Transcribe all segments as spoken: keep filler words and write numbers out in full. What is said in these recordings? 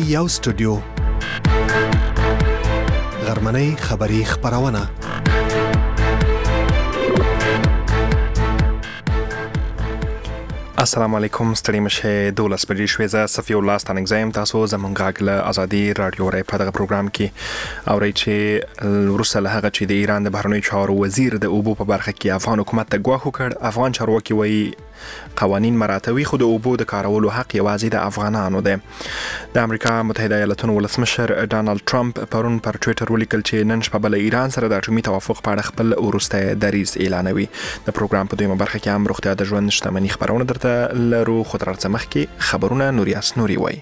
یو سټوډیو غرمنۍ خبری خبرونه. السلام علیکم، ستړي مشه دولس بجې شوې. زه صفی الله ستانګزایم. تاسو زمونږ غږ له ازادي رادیو رای په دغه پروګرام کې اورئ چې وروسته له هغه چې د ایران د بهرنیو چارو وزیر د اوبو په برخه کې افغان حکومت ته ګواښ وکړ. افغان چارواکي وایي قوانین مراعاتوي، خو د اوبو د کارولو حق یوازې د افغانانو دی. د امریکا متحده ایالاتونو ولسمشر ډانلډ ټرمپ پرون پر ټویټر ولیکل چې نن شپه به له ایران سره د اټومي توافق په اړه خپل وروستی دریځ اعلانوي. د پروګرام په دویمه برخه کې هم روغتیا د ژوند شتمني خبرونه درته لرو، خو تر هغه مخکې خبرونه نوریاس نوري وایي.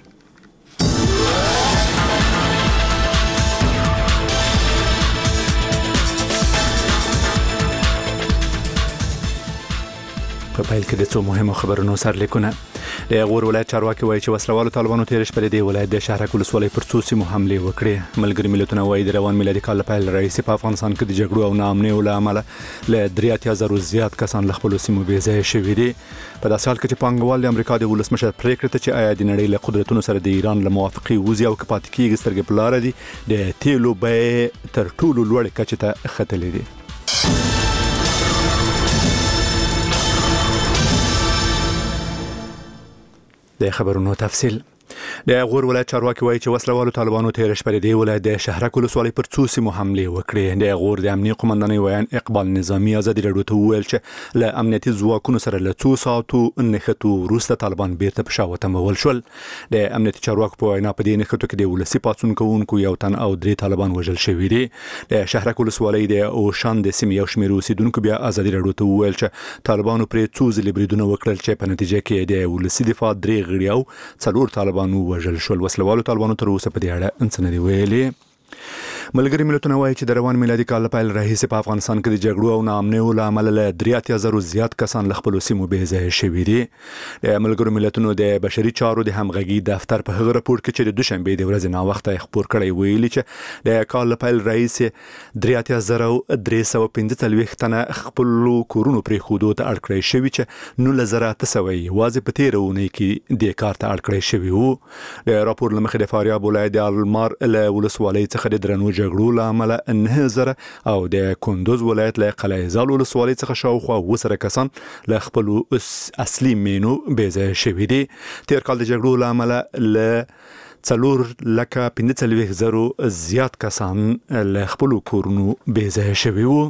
په پیل کې د څو مهمو خبرونو سرلیکونه. د غور ولایت چارواکي وایي چې وسلوالو طالبانو تیر شپه د ولایت د شهرک ولسوالۍ پر څو سیمو حملې وکړې. ملګري ملتونه وایي د روان میلادي کال له پیل راهیسې په افغانستان کې د جګړو او ناامنیو له امله له درې اتیا زرو زیات کسان له خپلو سیمو بې ځایه شوي دي. په داسې حال کې چې پانګوال د امریکا د ولسمشر پریکړې ته چې آیا د نړۍ له قدرتونو سره د ایران له موافقې وځي او که پاتې کېږي سترګې په لاره دي، د تیلو بیې تر ټولو لوړې کچې ته ختلې دي. د خبرونو تفصیل. د غور ولایت چارواکي وایي چې وسلوالو طالبانو تیر شپه د ولایت د شهرک ولسوالۍ پر څو سیمو حملې وکړې. د غور د امنیتي قومندانۍ ویان اقبال نظامي ازادي راډیو ته وویل چې له امنیتي ځواکونو سره له څو ساعتو نښتو وروسته طالبان بیرته په شا وتمول شول. د امنیتي چارواکو په وینا په دې نښتو کې د ولسي پاڅون کوونکو یو تن او درې طالبان وژل شوي دي. د شهرک ولسوالۍ د اوشان د سیمې یو شمېر اوسیدونکو بیا ازادي راډیو ته وویل چې طالبانو پرې څو ځلې بریدونه وکړل چې په نتیجه کې د ولسي دفاع درې غړي او څلور طالبانو وژل شول. وسلوالو طالبانو تر اوسه په دې اړه څه نه دي ویلي. ملګري ملتونه وایي چې د روان میلادي کال له پیل راهیسې په افغانستان کې د جګړو او ناامنیو له امله له درې اتیا زرو زیات کسان له خپلو سیمو بې ځایه شوي دي. د ملګرو ملتونو د بشري چارو د همغږي دفتر په هغه راپور کې چې د دوشنبې د ورځې ناوخته خپور کړی ویلي چې د کال له پیل راهیسې درې اتیا زره درې سوه پنځه څلوېښت تنه خپلو کورونو پرېښودو ته اړ کړی شوي چې نولس زره اته سوه یوازې په تېره اونۍ کې دې کار ته اړ کړی شوي وو. د راپور له مخې د فاریاب ولایت د المار له ولسوالۍ څخه د درنو جګړو له امله نه زره او د کندوز ولایت له قلعه زال ولسوالۍ څخه شاوخوا اووه زره کسان له خپلو اصلي مینو بې ځایه شوي دي. تیر کال د جګړو له امله له څلور لکه پنځه څلوېښت زرو زیات کسان له خپلو کورونو بې ځایه شوي وو.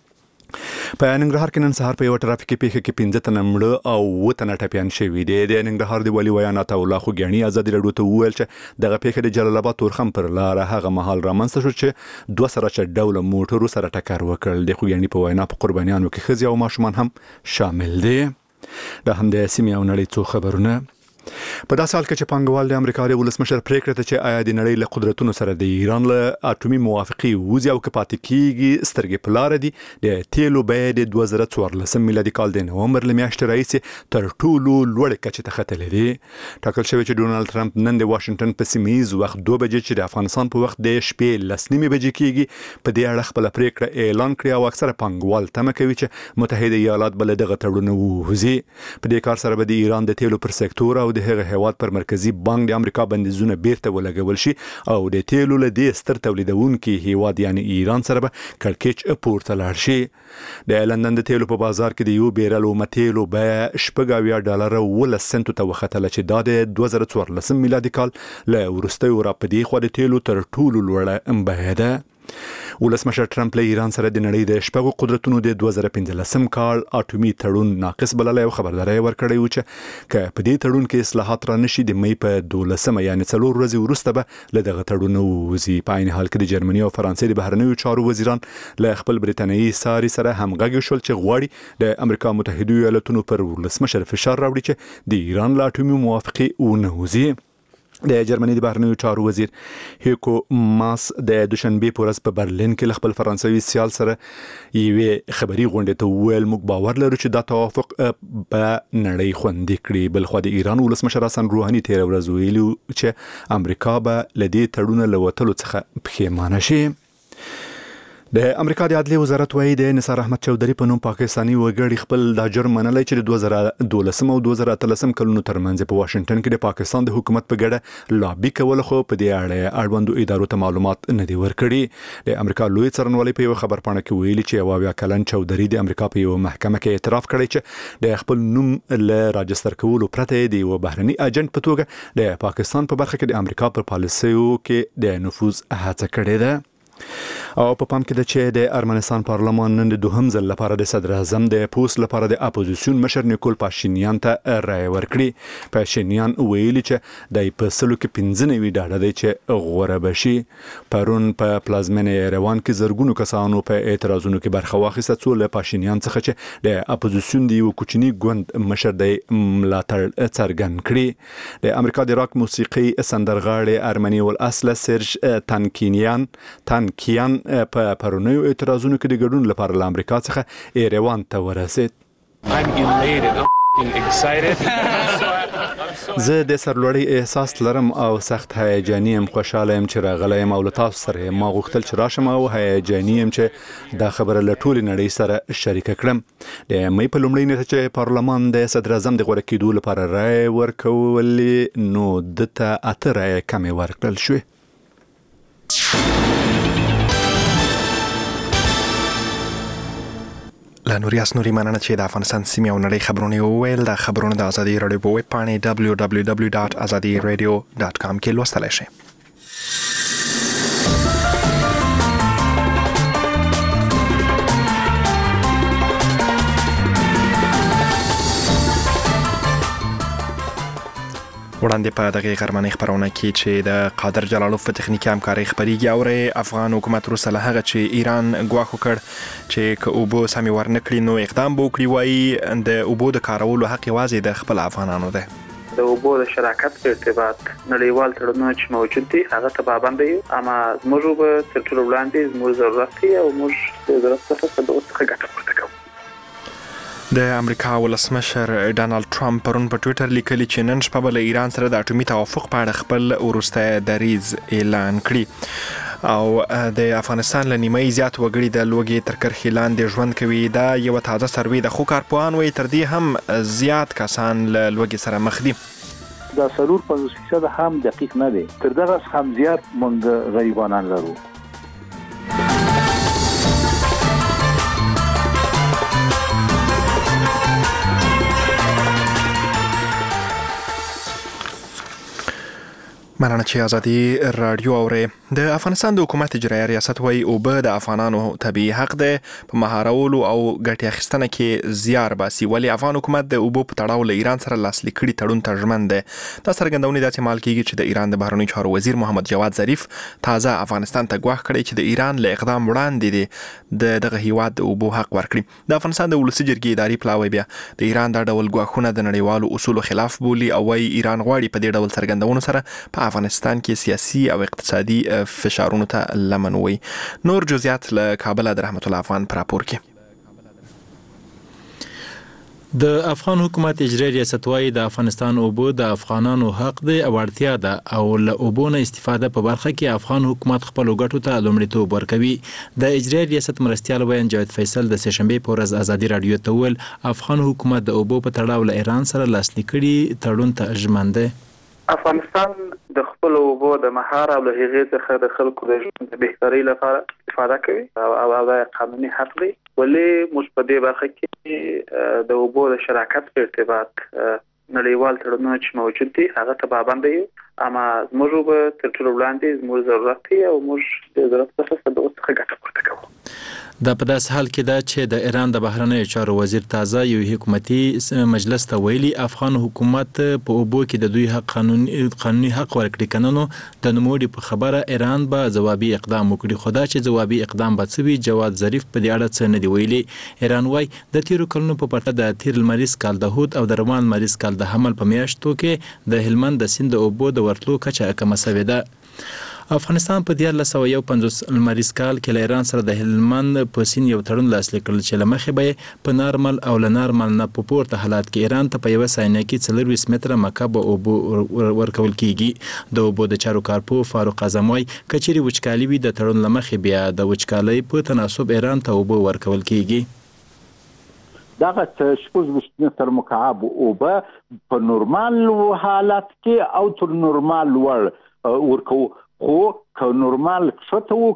په ننګرهار کې نن سهار په یو ټرافیکي پیښه کې پنځه تنه مړه او اووه تنه ټپیان شوي دي. د ننګرهار د والي ویان عطاالله خوږیاڼي ازادي راډیو ته وویل چې دغه پیښه د جلال آباد تورخم پر لاره هغه مهال رامنځته شو چې دوه سره چډوله موټرو سره ټکر وکړ. د خوږیاڼي په وینا په قربانیانو کې ښځې او ماشومان هم شامل دي. دا هم د سیمې او نړۍ څو خبرونه. په داسې حال کې چې پانګوال د امریکا د ولسمشر پریکړه ته چې آیا د نړۍ له قدرتونو سره د ایران له اټومي موافقې وځي او که پاتې کېږي سترګې په لاره دي، د تیلو بیې د دوه زره څوارلسم میلادي کال د نومبر له میاشتې راهیسې تر ټولو لوړې کچې ته ختلې دي. ټاکل شوی چې ډونالډ ټرمپ نن د واشنګټن په سیمه ییز وخت دوه بجې چې د افغانستان په وخت د شپې لس نیمې بجې کېږي په دې اړه خپله پریکړه اعلان کړي او اکثره پانګوال تمه کوي چې متحده ایالات به له دغه تړون ووځي. په دې کار سره به د ایران د تیلو پر سکتور او د هغه هیواد پر مرکزی بانک د امریکا بندیزونه بیرته ولګول شي او د تیلو له دې ستر تولیدونکي هیواد یعنی ایران سره به کړکېچ پورته لاړ شي. د لندن د تیلو په بازار کې د یو بیرل اومه تیلو بیه شپږ اویا ډالره اوولس سنټو ته وختله چې دا د دوه زره څوارلسم میلادي کال له وروستیو راپدې خوا د تیلو تر ټولو لوړه بیه ده. ولسمشر ټرمپ له ایران سره د نړۍ د شپږو قدرتونو د دوه زره پنځلسم کال اټومي تړون ناقص بللی او خبرداری ورکړی و چې که په دې تړون کې اصلاحات را نشي د مې په دولسمه یعنی څلور ورځې وروسته به له دغه تړون ووځي. په عین حال کې د جرمني او فرانسې د بهرنیو چارو وزیران له خپل برتانیي ساري سره همغږي شول چې غواړي د امریکا متحده ایالاتونو پر ولسمشر فشار راوړي چې د ایران له اټومي موافقې ونه وځي. د جرمني د بهرنیو چارو وزیر هیکو ماس د دوشنبه په ورځ په برلین کې خپل فرانسوي سیال سره یوې خبري غونډې ته ویل موږ باور لرو چې دا توافق په نړۍ خوندي کړي. بل خو د ایران ولسمشر حسن روحاني تیر ورځ ویلي چې امریکا به لدې تړون له وټلو څخه پښیمانه شي. د امریکا د عدلي وزارت وايي د نثار احمد چودھری په نوم پاکستاني وګړي خپل د جرم منلای چې د دوه زره دولسم او دوه زره اتلسم کلونو ترمنځ په واشنگټن کې د پاکستان د حکومت په ګډه لابي کول خو په دې اړه اړوندو ادارو ته معلومات نه دی ورکړي. د امریکا لوی څارنوالۍ په یو خبرپاڼه کې ویلي چې یو بیا کلن چودھری د امریکا په یو محکمه کې اعتراف کړی چې د خپل نوم له راجستر کولو پرته د یو بهرني اجنټ په توګه د پاکستان په برخه کې د امریکا پر پالیسیو کې د نفوذ هڅه کړې ده. او په پام کې د چې د ارمنستان پارلمان نن د دوهم ځل لپاره د صدر اعظم د پوست لپاره د اپوزیسیون مشر نیکول پاشینیان ته رائے ورکړي. پاشینیان ویلي چې د په سلو کې پنځه نوي ډاډه دی چې غوره بشي. پرون په پلازمینه ایروان کې زرګونو کسانو په اعتراضونو کې برخه واخیسته څو له پاشینیان څخه چې د اپوزیسیون د یو کوچني ګوند مشر د ملاتړ څرګند کړي. د امریکا د راک موسیقي سندرغاړي ارمني الاصل سرج تانکینیان تان کیان په پرونیو اعتراضونو کې د ګډون لپاره له امریکا څخه ایروان ته ورسید. زه د سرلوړی احساس لرم او سخت هیجاني یم. خوشاله یم چې راغلی یم او له تاسو سره ما غوښتل چې راشم او هیجاني یم چې دا خبره له ټولې نړۍ سره شریکه کړم. د مې په لومړۍ نیټه چې پارلمان د صدر اعظم د غوره کېدو لپاره رایې ورکولې نو دته اته رایې کمې ورکړل شوې. له نوري اسنوري مننه چې د افغانستان سیمې او نړۍ خبرونه وویل. د خبرونه د ازادي رادیو په ویب پاڼې دبلیو دبلیو دبلیو ډاټ ازادي رادیو ډاټ کام کې لوستلی شئ. وړاندې په دغه غرمنۍ خبرونه کې چې د قادر جلالوف په تخنیکي همکارۍ خبرېږي او افغان حکومت وروسته له هغه چې ایران ګواښ وکړ چې که اوبه سمې ورنه کړي نو اقدام به وکړي. وایي د اوبو د کارولو حق یوازې د خپل افغانانو دی. د اوبو د شراکت په ارتباط نړیوال تړونونه چې موجود دي هغه ته پابند یو، اما زموږ اوبه تر ټولو وړاندې زموږ ضرورت دی او موږ د ضرورت څخه د اوس څخه ګټه پورته کوو. د امریکا ولسمشر ډانلډ ټرمپ پرون په ټویټر لیکلي چې نن شپه به له ایران سره د اټومي توافق په اړه خپل وروستی دریځ اعلان کړي. او د افغانستان له نیمایي زیات وګړي د لوږې تر کرښې لاندې ژوند کوي. دا یوه تازه سروې ده، خو کارپوهان وایي تر دې هم زیات کسان له لوږې سره مخ دي. دا څلور پنځوس فیصده هم دقیق نه دی، تر دغه هم زیات موږ غریبانان لرو. مننه چې ازادي رادیو اورئ. د افغانستان د حکومت اجرایه ریاست وایي اوبه د افغانانو طبیعي حق دی. په مهارولو او ګټې اخیستنه کې زیار باسي، ولې افغان حکومت د اوبو په تړاو له ایران سره لاسلیک کړي تړون ته ژمن دی. دا څرګندونې داسې مال کېږي چې د ایران د بهرنیو چارو وزیر محمد جواد ظریف تازه افغانستان ته ګواښ کړی چې د ایران له اقدام وړاندې دی د دغه هیواد د اوبو حق ورکړي. د افغانستان د ولسي جرګې اداري پلاوی بیا د ایران دا ډول ګواښونه د نړیوالو اصولو خلاف بولي او وایي ایران غواړي په دې ډول څرګندونو سره په افغانستان کې سیاسي او اقتصادي فشارونو ته لمن وي. نور جزئیات له کابل د رحمت الله افغان پر راپور کې. د افغان حکومت اجرایي ریاست وايي د افغانستان اوبه د افغانانو حق دی او اړتیا ده او له اوبو نه استفاده په برخه کې افغان حکومت خپل ګټو ته لومړیتوب ورکوي. د اجرایي ریاست مرستیال ویان جاوید فیصل د سه‌شنبې په ورځ ازادي رادیو ته وویل افغان حکومت د اوبو په تړاو له ایران سره لاسلیک کړي تړون ته ژمن دی. افغانستان د خپل اوبو د مهار او له هغې څخه د خلکو د ژوند د بهترۍ لپاره استفاده کوي او دا قانوني حق دی. ولې موږ په دې برخه کې د اوبو د شراکت په ارتباط نړیوال تړونونه چې موجود دي هغه ته پابند یو، اما زموږ اوبه تر ټولو وړاندې زموږ ضرورت دی او موږ د ضرورت څخه د اوس څخه ګټه پورته کوو. دا په داس حال کې ده چې د ایران د بهرنیو چارو وزیر تازه یو حکومتي مجلس ته ویلي افغان حکومت په اوبو کې د دوی حق قانوني قانوني حق ورکړي کننو د نوموړي په خبره ایران به جوابي اقدام وکړي. خو دا چې جوابي اقدام به څه وي جواد ظریف په دې اړه څه نه دی ویلي. ایران وايي د تیرو کلونو په پرتله د تیر لمریز کال د هود او د روان لمریز کال د حمل په میاشتو کې د هلمند د سیند د اوبو د ورتلو کچه کمه شوې ده. افغانستان په دیار لسو یو پنځوس لمریز کال کې له ایران سره د هلمند په سین یو تړون لاسلیک کړل چې لمخې به په نارمل او له نارمل نه په پورته حالات کې ایران ته په یو ثانیه کې څلور ویشت متره مکعب اوبه ورکول کیږي. د اوبو د چارو کارپو فاروق اعظم وايي کچېرې وچکالي وي د تړون لمخې بیا د وچکالۍ په تناسب ایران ته اوبه ورکول کیږي. دغه شپږ ویشت متره مکعب اوبه په نورمال حالت کې او تر نورمال ور ورکو خو که نورمال څه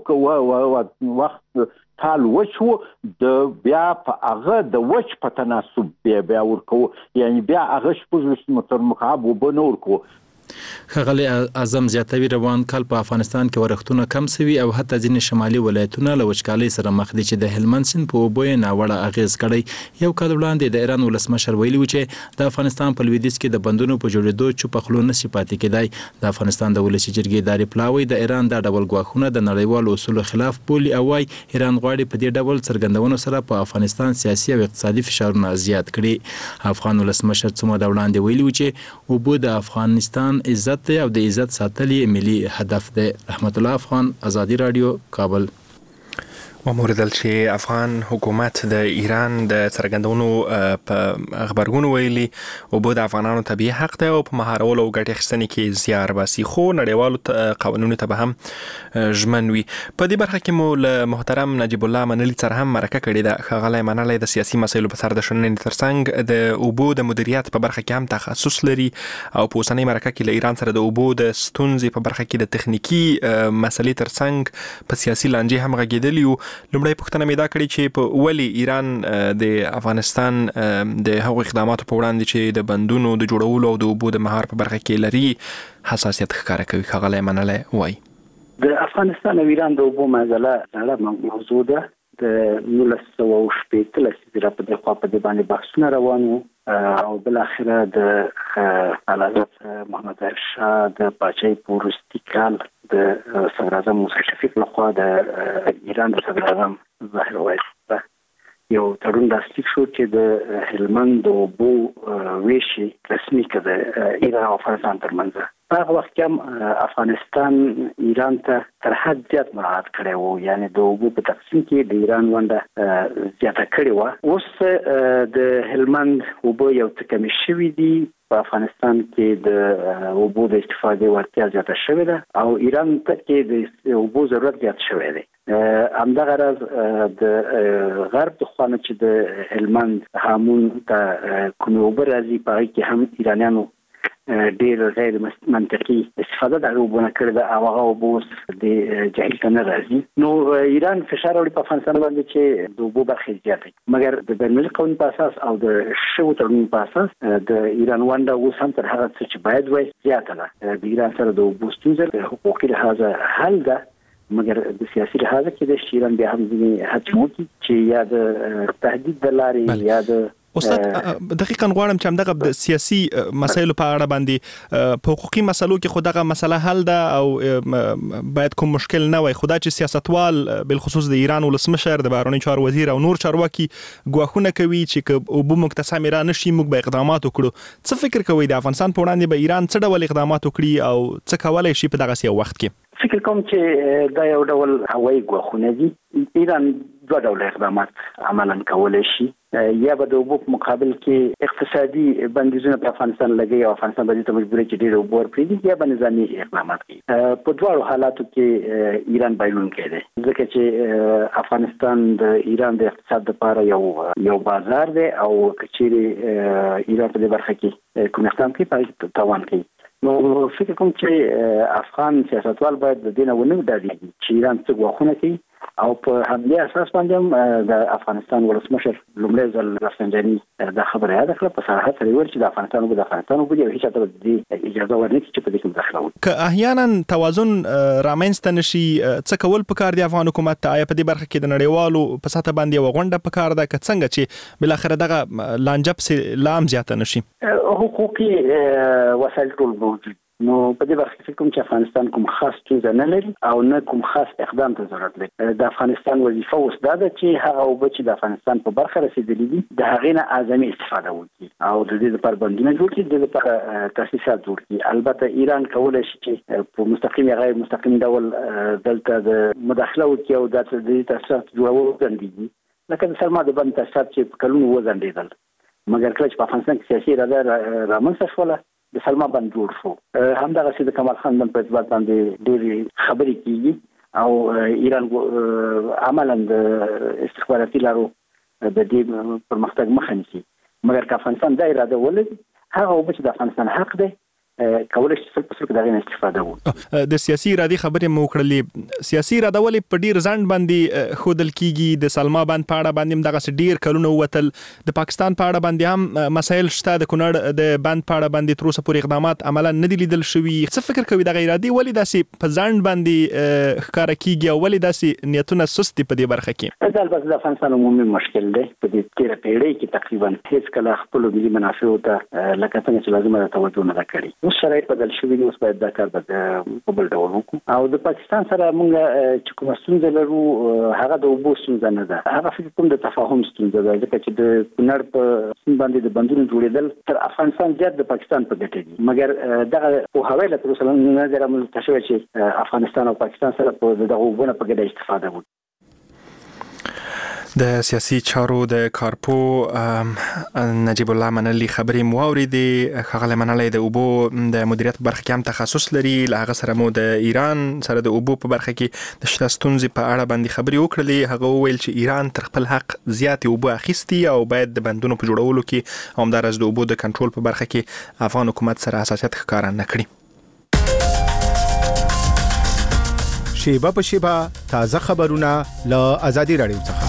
ته وخت کال وچو د بیا په هغه د وچ په تناسب بیا بیا ورکو یعنی بیا هغه شپږ ویشت متره مکعب اوبه نه ورکو. ښاغلی اعظم زیاتوي روان کال په افغانستان کې ورښتونه کم سوي او حتی ځینې شمالي ولایتونه له وچکالۍ سره مخ دي چې د هلمند سیند په اوبو یې ناوړه اغېز کړی. یو کال وړاندې د ایران ولسمشر ویلي و چې د افغانستان په لویدیځ کې د بندونو په جوړېدو چوپه خوله نشي پاتې کېدای. د افغانستان د ولسي جرګې اداري پلاوی د ایران دا ډول ګواښونه د نړیوالو اصولو خلاف بولي او وايي ایران غواړي په دې ډول څرګندونو سره په افغانستان سیاسي او اقتصادي فشارونه زیات کړي. افغان ولسمشر څه موده وړاندې ویلي و چې اوبه د افغانستان عزت دی او د عزت ساتل یې ملي هدف دی. رحمت الله افغان، ازادي رادیو، کابل. وموردل چې افغان حکومت د ایران د څرګندونو په خبرګون ویلي اوبه د افغانانو طبیعي حق دی او په مهارولو او ګټې اخیستنې کې زیار باسي خو نړیوالو قوانینو ته به هم ژمن وي. په دې برخه کې مو له محترم نجیب الله منلي سره هم مرکه کړې ده. ښاغلی منلی د سیاسي مسایلو په سر د شننې ترڅنګ د اوبو د مدیریت په برخه کې هم تخصص لري او په اوسنۍ مرکه کې له ایران سره د اوبو د ستونزې په برخه کې د تخنیکي مسلې ترڅنګ په سیاسي لانجې هم غږېدلي وو. لومړی پوښتنه مې دا کړې چې په ولې ایران د افغانستان د هغو اقداماتو په وړاندې چې د بندونو د جوړولو او د اوبو د مهار په برخه کې لري حساسیت ښکاره کوي. ښاغلی منلی وایي د افغانستان او ایران د اوبو معامله زړه موضوع ده. د نولس سوه شپېته لسیزې را په دې خوا په دې باندې بحثونه روان وو او بالاخره د اعلیحضرت محمد ظاهر شاه د پاچاهۍ په وروستي کال د صدراعظم موسی شفیق لخوا د ایران د صدراعظم ظاهر وایي یو تړون لاسلیک شو چې د هلمند د اوبو ویشي رسمي کړ د ایران او افغانستان ترمنځ. هغه وخت کې افغانستان ایران ته تر حد زیات مراعات کړی وو، یعنی د اوبو په تقسیم کې د ایران ونډه زیاته کړې وه. اوس د هلمند اوبه یو څه کمې شوي دي، په افغانستان کې د اوبو د استفادې وړتیا زیاته شوې ده او ایران ته کې د اوبو ضرورت زیات شوی دی. همدغه راز د غرب د خوا نه چې د هلمند هامون ته کومې اوبه راځي په هغې کې هم ایرانیانو ډېر غیر منطقي استفاده د هغه اوبو نه کړې ده او هغه اوبه اوس د جهیل ته نه راځي. نو ایران فشار راوړي په افغانستان باندې چې د اوبو برخې زیاتې کړي، مګر د بینالمللي قوانین په اساس او د شویو تړونونو په اساس د ایران ونډه اوس هم تر هغه څه چې باید وای زیاته ده. د ایران سره د اوبو ستونزه د حقوقي لحاظه حل ده، مګر د سیاسي لحاظه کې د ایران بیا هم ځینې هڅې وکړي چې یا د تهدید د لارې یا د استاد دقیقاً غواړم چې همدغه د سیاسي مسایلو په اړه باندې په حقوقي مسلو کې خو دغه مسله حل ده او باید کوم مشکل نه وي، خو دا چې سیاستوال بالخصوص د ایران ولسمشر د بهرنیو چارو وزیر او نور چارواکي ګواښونه کوي چې اوبه موږ ته سمې را نشي موږ به اقدامات وکړو. څه فکر کوئ د افغانستان په وړاندې به ایران څه ډول اقدامات وکړي او څه کولی شي په دغسې یو وخت کې؟ فکر کوم چې دا یو ډول هوایي ګواښونه دي. ایران دوه ډول اقدامات عملاً کولی شي، یا به د اوبو په مقابل کې اقتصادي بندیزونه په افغانستان لګوي او افغانستان به دې ته مجبور چې ډېر اوبه ورپرېږدي، یا به نظامي اقدامات کوي. په دواړو حالاتو کې ایران بایلونکی دی، ځکه چې افغانستان د ایران د اقتصاد لپاره یو یو بازار دی او که چیرې ایران په دې برخه کې کوم اقدام کوي په تاوان کوي. نو فکر کوم چې افغان سیاستوال باید د دې نه ونه ډارېږي چې ایران څه ګواښونه کوي او په همدې اساس باندې هم د افغانستان ولسمشر لومړی ځل رفسنجاني دا خبره یاده کړه، په صراحت سره ویل چې د افغانستان اوبه د افغانستان اوبه دي او هېچا ته به د دې اجازه ورنکړي چې په دې کې مداخله وکړي. که احیانا توازن رامنځته نشي څه کول پکار دی افغان حکومت ته؟ آیا په دې برخه کې د نړیوالو په سطح باندې یوه غونډه پکار ده که څنګه چې بالاخره دغه لانجه پسې لا هم زیاته نشي؟ حقوقي وسایل ټول موجود نو په دې وخت کې کوم چې افغانستان کوم خاص ستونزه نه لري او نه کوم خاص اقدام ته ضرورت لري. د افغانستان وظیفه اوس دا ده چې هغه اوبه چې د افغانستان په برخه رسیدلي دي د هغې نه اعظمي استفاده وکړي او د دې لپاره بندونه جوړ کړي، د دې لپاره تاسیسات جوړ کړي. البته ایران کولی شي چې په مستقیم یا غیر مستقیم ډول دلته د مداخله وکړي او د دې تاسیسات جوړول وځنډېږي، لکه د سلما د بند تاسیسات چې په کلونو وځنډېدل، مګر کله چې په افغانستان کې سیاسي اراده رامنځته شوله د سلما بند جوړ شو. همدغسې د کمال خان بند په اعتبار باندې ډېرې خبرې کېږي او ایران عملا د استخباراتي لارو د دې پرمختګ مخه نیسي. مګر که افغانستان دا اراده ولري هغه اوبه چې د افغانستان حق دی کولای شي چې په څیر دغه استفاده وکړي. د سیاسي ارادي خبرې مو کړلې، سیاسي اراده ولې په ډیر ځند باندې خودل کیږي؟ د سلما بند په اړه باندې دغه ډیر کلونه وتل، د پاکستان په اړه باندې هم مسایل شته، د کونړ د بند په اړه باندې تر اوسه پورې اقدامات عملا نه دي لیدل شوي. څه فکر کوي دغه ارادي ولې داسې په ځند باندې ښکارا کیږي او ولې داسې نیتونه سست دي په دې برخه کې؟ دا البته د افغانستان عمومي مشکل دی. په دې تیره پیړۍ کې تقریبا هیڅ کله خپل ملي منافع ته لکه څنګه چې لازمه ده توجه نه کړې. اوس شرایط بدل شوي دي، اوس باید دا کار په بل ډول وکړو. او د پاکستان سره موږ چې کومه ستونزه لرو هغه د اوبو ستونزه نه ده، هغه فکر کوم د تفاهم ستونزه ده، ځکه چې د کونړ په سیند باندې د بندونو جوړېدل تر افغانستان زیات د پاکستان په ګټه دي. مګر دغه پوهاوی له تر اوسه نه دی رامنځته شوی چې افغانستان او پاکستان سره په دغه اوبو نه په ګډه استفاده وکړي. د سیاسي چارو د کارپو نجیب الله منلی خبرې مو اوریدې. ښاغلی منلی د اوبو د مدیریت په برخه کې هم تخصص لري، له هغه سره مو د ایران سره د اوبو په برخه کې د شته ستونزې په اړه باندې خبرې وکړلې. هغه وویل چې ایران تر خپل حق زیاتې اوبه اخیستي او باید د بندونو په جوړولو کې او همداراز د اوبو د کنټرول په برخه کې افغان حکومت سره حساسیت ښکاره نه کړي. شیبه په شیبه تازه خبرونه له آزادي رادیو څخه.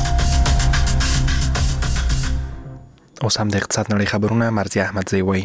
اوس هم د اقتصاد نړۍ خبرونه مرضیه احمدزی وایي.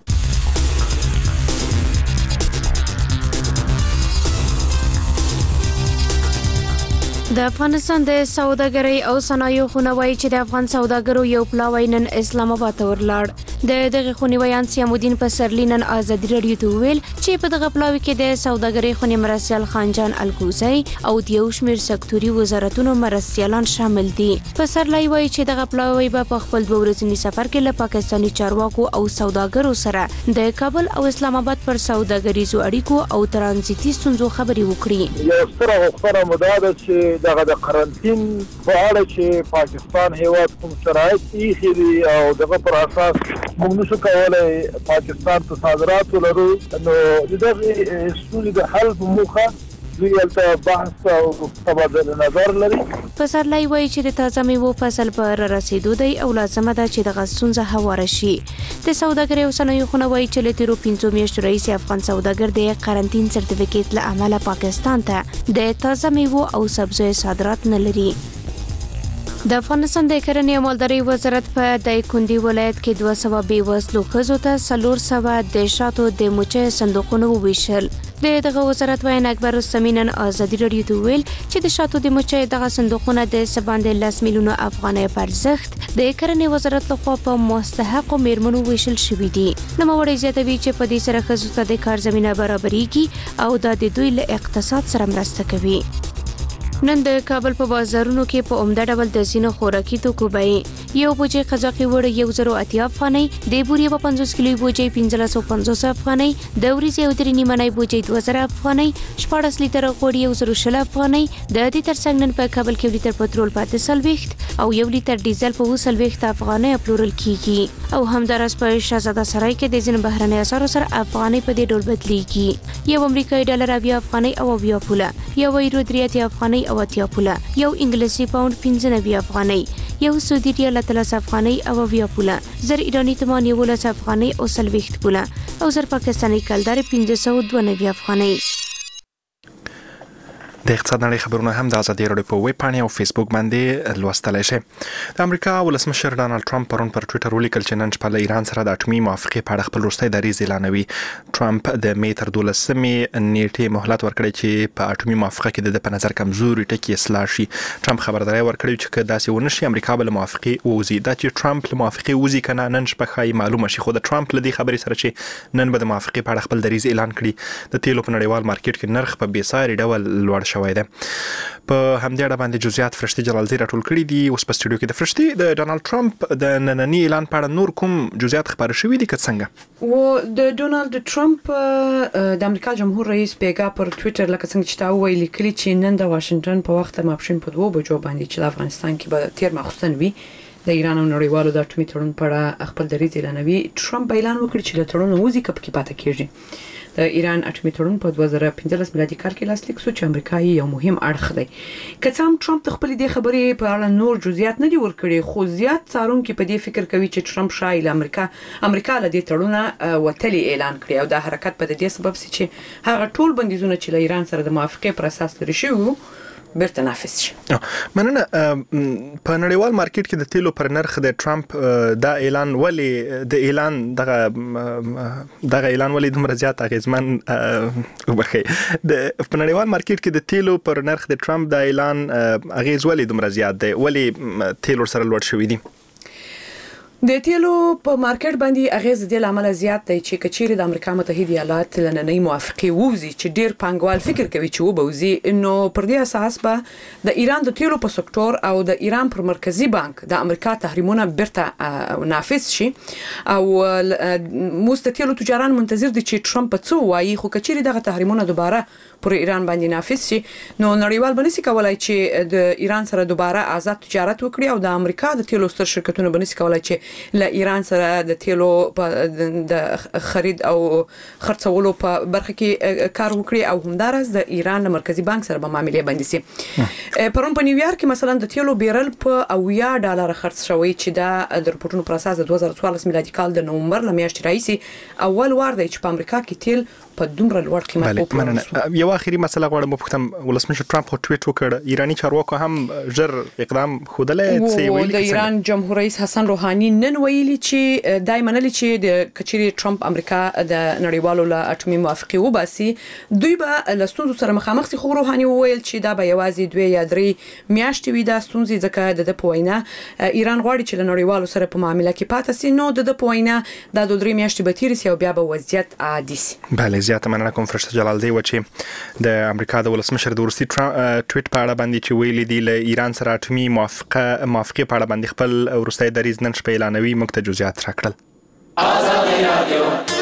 د افغانستان د سوداګرۍ او صنایعو خونه وایي چې د افغان سوداګرو یو پلاوی نن اسلام آباد ته ورلاړ. د دغه خونې ویان سیام الدین پسرلی نن آزادي رادیو ته ویل چې په دغه پلاوی کې د سوداګرۍ خونې مرستیال خانجان الکوزی او د یو شمېر سکتوري وزارتونو مرستیالان شامل دي. پسرلی وایي چې دغه پلاوی به په خپل دوه ورځني سفر کې له پاکستاني چارواکو او سوداګرو سره د کابل او اسلام آباد پر سوداګریزو اړیکو او ترانزیتي ستونزو خبرې وکړي. یو ستره غوښتنه مو دا ده چې دغه د قرنطین په اړه چې پاکستان هیواد کوم شرایط ایښي دي او دغه پر اساس موږ نشو کولی پاکستان ته صادرات ولرو، نو د دغې ستونزې د حل په موخه دوی هلته بحث او تبادله نظر لري. پسرلی وایي چې د تازه میوو فصل په را رسیدو دی او لازمه ده چې دغه ستونزه هواره شي. د سوداګرۍ او صنایعو خونه وایي چې له تېرو پنځو میاشتو راهیسې افغان سوداګر د قرنطین سرټیفیکیټ له امله پاکستان ته د تازه میوو او سبزیو صادرات نه لري. د افغانستان د کرنې او مالدارۍ وزارت په دایکنډي ولایت کې دوه سوه بې وزلو ښځو ته څلور سوه د شاتو د مچیو صندوقونه وویشل. د دغه وزارت ویان اکبر رستمي نن آزادي رادیو ته ویل چې د شاتو د مچیو دغه صندوقونه د څه باندې لس میلیونه افغانۍ په ارزښت د کرنې وزارت لخوا په مستحقو میرمنو ویشل شوي دي. نوموړی زیاتوي چې په دې سره ښځو ته د کار زمینه برابرېږي او دا د دوی له اقتصاد سره مرسته کوي. نن د کابل په بازارونو کې په عمده ډول د ځینو خوراکي توکو بیې یو بوجۍ قزاقي وړه یو زرو اتیا افغانۍ، د بورې په پنځوس کیلو بوجۍ پنځلس سوه پنځوس افغانۍ، د وریځې او درې نیمنۍ بوجۍ دوه زره افغانۍ، شپاړس لیتره غوړ یو زرو شل افغانۍ. د دې ترڅنګ نن په کابل کې لیتر پټرول په اته څلوېښت او یو لیتر ډیزل په اووه څلوېښت افغانۍ پلورل کیږي. او همداراز په شهزاده سرای کې د ځینو بهرنۍ اسعارو سره افغانۍ په دې ډول بدلیږي. یو امریکایي ډالر اویا افغانۍ او اویا پوله، یو یورو درې اتیا افغانۍ او اتیا پوله، یو انګلیسي پاوند پنځه نوي افغانۍ، یو سعودي ریال اتلس افغانۍ او اویا پوله، زر ایرانی تومان یولس افغانۍ او څلوېښت پوله او زر پاکستاني کلدارې پنځه سوه دوه نوي افغانۍ. د اقتصاد نړۍ خبرونه هم د ازادي راډیو په ویب پاڼه او فیسبوک باندې لوستلای شئ. د امریکا ولسمشر ډانلډ ټرمپ پرون پر ټوئیټر ولیکل چې نن شپه له ایران سره د اټومي موافقې په اړه خپل وروستی دریځ اعلانوي. ټرمپ د مې تر دولسمې نیټې مهلت ورکړی چې په اټومي موافقه کې د په نظر کمزوري ټکي اصلاح شي. ټرمپ خبرداري ورکړی چې که داسې ونه شي امریکا به له موافقې ووځي. دا چې ټرمپ له موافقې وځي کنه نن شپه ښایي معلومه شي، خو د ټرمپ له دې خبرې سره چې نن به د موافقې په اړه خپل دریځ اعلان کړي د تیلو په نړیوال مارکیټ کې نرخ په بېساري ډول لوړ شوی دی. په همدې اړه باندې جزئیات فرشتي جلالزی راټول کړي دي. اوس په سټوډیو کې د فرشتي د ډونالد ټرمپ د نننی اعلان په اړه نور کوم جزئیات خبر شوي دي که څنګه؟ و د ډونالد ټرمپ د امریکا جمهور رئیس بیګا پر ټوئیټر لکه څنګه چې تا ویل کلی چې نن د واشنگټن په وخت ماپښین په دوه بجو باندې چې د افغانستان کې به تیر ماخستن وي د ایران او نړیوالو د اټومي تړون په اړه خپل دریځ اعلانوي. ټرمپ اعلان وکړ چې د تړون وځي کپ کې پاتې کیږي. د ایران اټومي تړون په دوه زره پنځلس میلادي کال کې لاسلیک شو چې امریکا یو مهم اړخ دی. که څه هم ټرمپ خپل دې خبرې په اړه نور جزئیات نه دي ورکړي، خو زیات څارونکي په دې فکر کوي چې ټرمپ شایي له امریکا امریکا له دې تړونه وتلی اعلان کړي او دا حرکت په دې سبب چې هغه ټول بندیزونه چې له ایران سره د موافقې پر اساس لري شوی بیرته نافذ شي. مننه. په نړیوال مارکیټ کې د تیلو پر نرخ د ټرمپ دا اعلان ولی د اعلان دغه دغه اعلان ولی دومره زیات اغیزمن وبخي د په نړیوال مارکیټ کې د تیلو پر نرخ د ټرمپ دا اعلان اغیز ولی دومره زیات دی؟ ولی تیلو سره لوړ شوی دي؟ د تیلو په مارکیټ باندې اغیز د عمل زیات دی چې کچېره د امریکا متحده ایالات لننۍ موافقه ووزي چې ډیر پانګوال فکر کوي چې وبوزي انه پر دې اساس به د ایران د تیلو په سکتور او د ایران پر مرکزی بانک د امریکا تحریمونه بیرته نافذ شي او موږ د تیلو تجاران منتظر دي چې ټرمپ څه وایي، خو کچېره دغه تحریمونه دوباره پر ایران باندې نافذ شي نو نړیوال بنسي کولای چې د ایران سره دوباره آزاد تجارت وکړي او د امریکا د تیلو ستر شرکتونو بنسي کولای چې له ایران سره د تیلو د خرید او خرڅولو په برخه کې کار وکړي او همدارس د ایران له مرکزی بانک سره به معاملې بندي شي. پرون په نیویارک کې مثلا د تیلو بیرل په اویا ډالر خرڅ شوی چې دا د رپورټونو پر اساس د دوه زره څوارلس میلادي کال د نومبر له میاشتې راځي اول وار دی چې په امریکا کې تیل په دومره لوړ قیمت وپلورل. یو اخیری مسله غواړم وپوښتم، ولسمشر ټرمپ خو ټویټ وکړ ایرانی چارواکو هم ژر اقدام خودلې څه ویل د ایران جمهور رئیس حسن روحاني نن ویلي چې دای منلي چې د کچېری ټرمپ امریکا د نړیوالو له اټومي موافقه وباسي دوی به له ستونزو سره مخامخ شي. خو روحاني وویل چې دا به یوازې دوه یا درې میاشتې وي دا ستونزې ځکه د په وینا ایران غواړي چې له نړیوالو سره په معامله کې پاتې شي نو د په وینا دا د درې میاشتې به تیر شي او بیا به وضعیت عادي شي. بله زیاته مننه کوم فرشته جلالزی و چې د امریکا د ولسمشر د ورسي ټویټ په اړه باندې چې ویلي دی له ایران سره اټومي موافقه موافقه په اړه باندې خپل ورستی دریځ نن شپه اعلانوي. موږ ته جزئیات راکړل. ازادي رادیو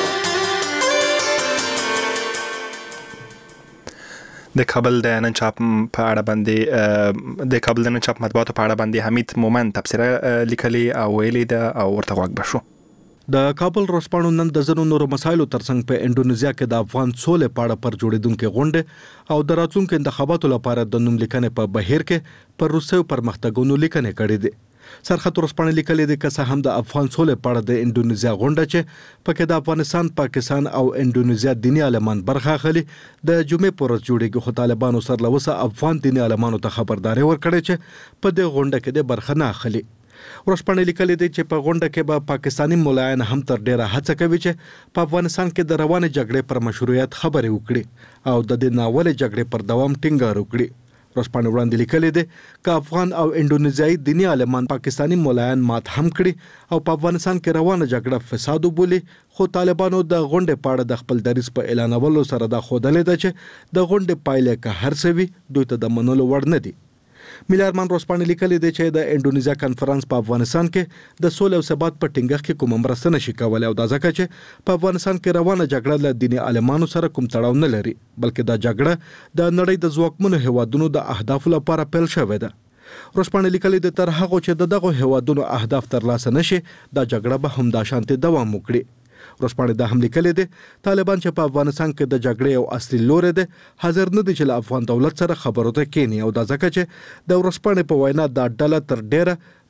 د کابل د نن چاپ په اړه باندې د کابل د نن چاپ مطبوعاتو په اړه باندې حمید مومن تبصره لیکلي او ویلي ده او ورته غوږ بشو. د کابل ورځپاڼو نن د زنو نورو مسایلو ترڅنګ په انډونیزیا کې د افغان سولې په اړه پر جوړیدونکو غونډه او د راتلونکو انتخاباتو لپاره د نوم لیکنې په بهیر کې پر روسیو پرمختګونو لیکنې کړې دي. سرخط ورځپاڼه لیکلي دي که څه هم د افغان سولې په اړه د انډونیزیا غونډه چې پکې د افغانستان، پاکستان او انډونیزیا دیني عالمان برخه اخلي د جمعې پر ورځ جوړیږي، خو طالبانو سره لوسه افغان دیني عالمانو ته خبرداري ورکړې چې په دې غونډه کې د برخه نه اخلي. ورځپاڼه لیکلي دي چې په غونډه کې به پاکستانی مولایان هم تر ډیره هڅه کوي چې په افغانستان کې د روانې جګړې پر مشروعیت خبرې وکړي او د دې ناولې جګړې پر دوام ټینګار وکړي. ورځپاڼه وړاندې لیکلي دي چې افغان او انډونیزیایي دیني عالمان پاکستانی مولایان مات هم کړي او په افغانستان کې روانه جګړه فساد وبولي، خو طالبانو د غونډې په اړه د خپل دریځ په اعلانولو سره دا ښودلې ده چې د غونډې پایلې که هر څه وي دوی ته د منلو وړ نه دي. میلارمان ورځپاڼه لیکلي دی چې د انډونیزیا کانفرنس په افغانستان کې د سولې او ثبات په ټینګښت کې کوم مرسته نشي کولای او دا ځکه چې په افغانستان کې روانه جګړه له دیني عالمانو سره کوم تړاو نه لري، بلکې دا جګړه د نړۍ د ځواکمنو هیوادونو د اهدافو لپاره پیل شوې ده. ورځپاڼه لیکلي دی تر هغه چې دغه هیوادونو اهداف ترلاسه نشي دا جګړه به هم د شانتي دوام وکړي. ورځپاڼه د هم لیکلي دي طالبان چې په افغانستان کې د جګړې او اصلي لوري دي حاضر نه دي چې له افغان دولت سره خبرو ته کینی او دا ځکه چې د ورځپاڼې په وینا دا ډله تر ډیره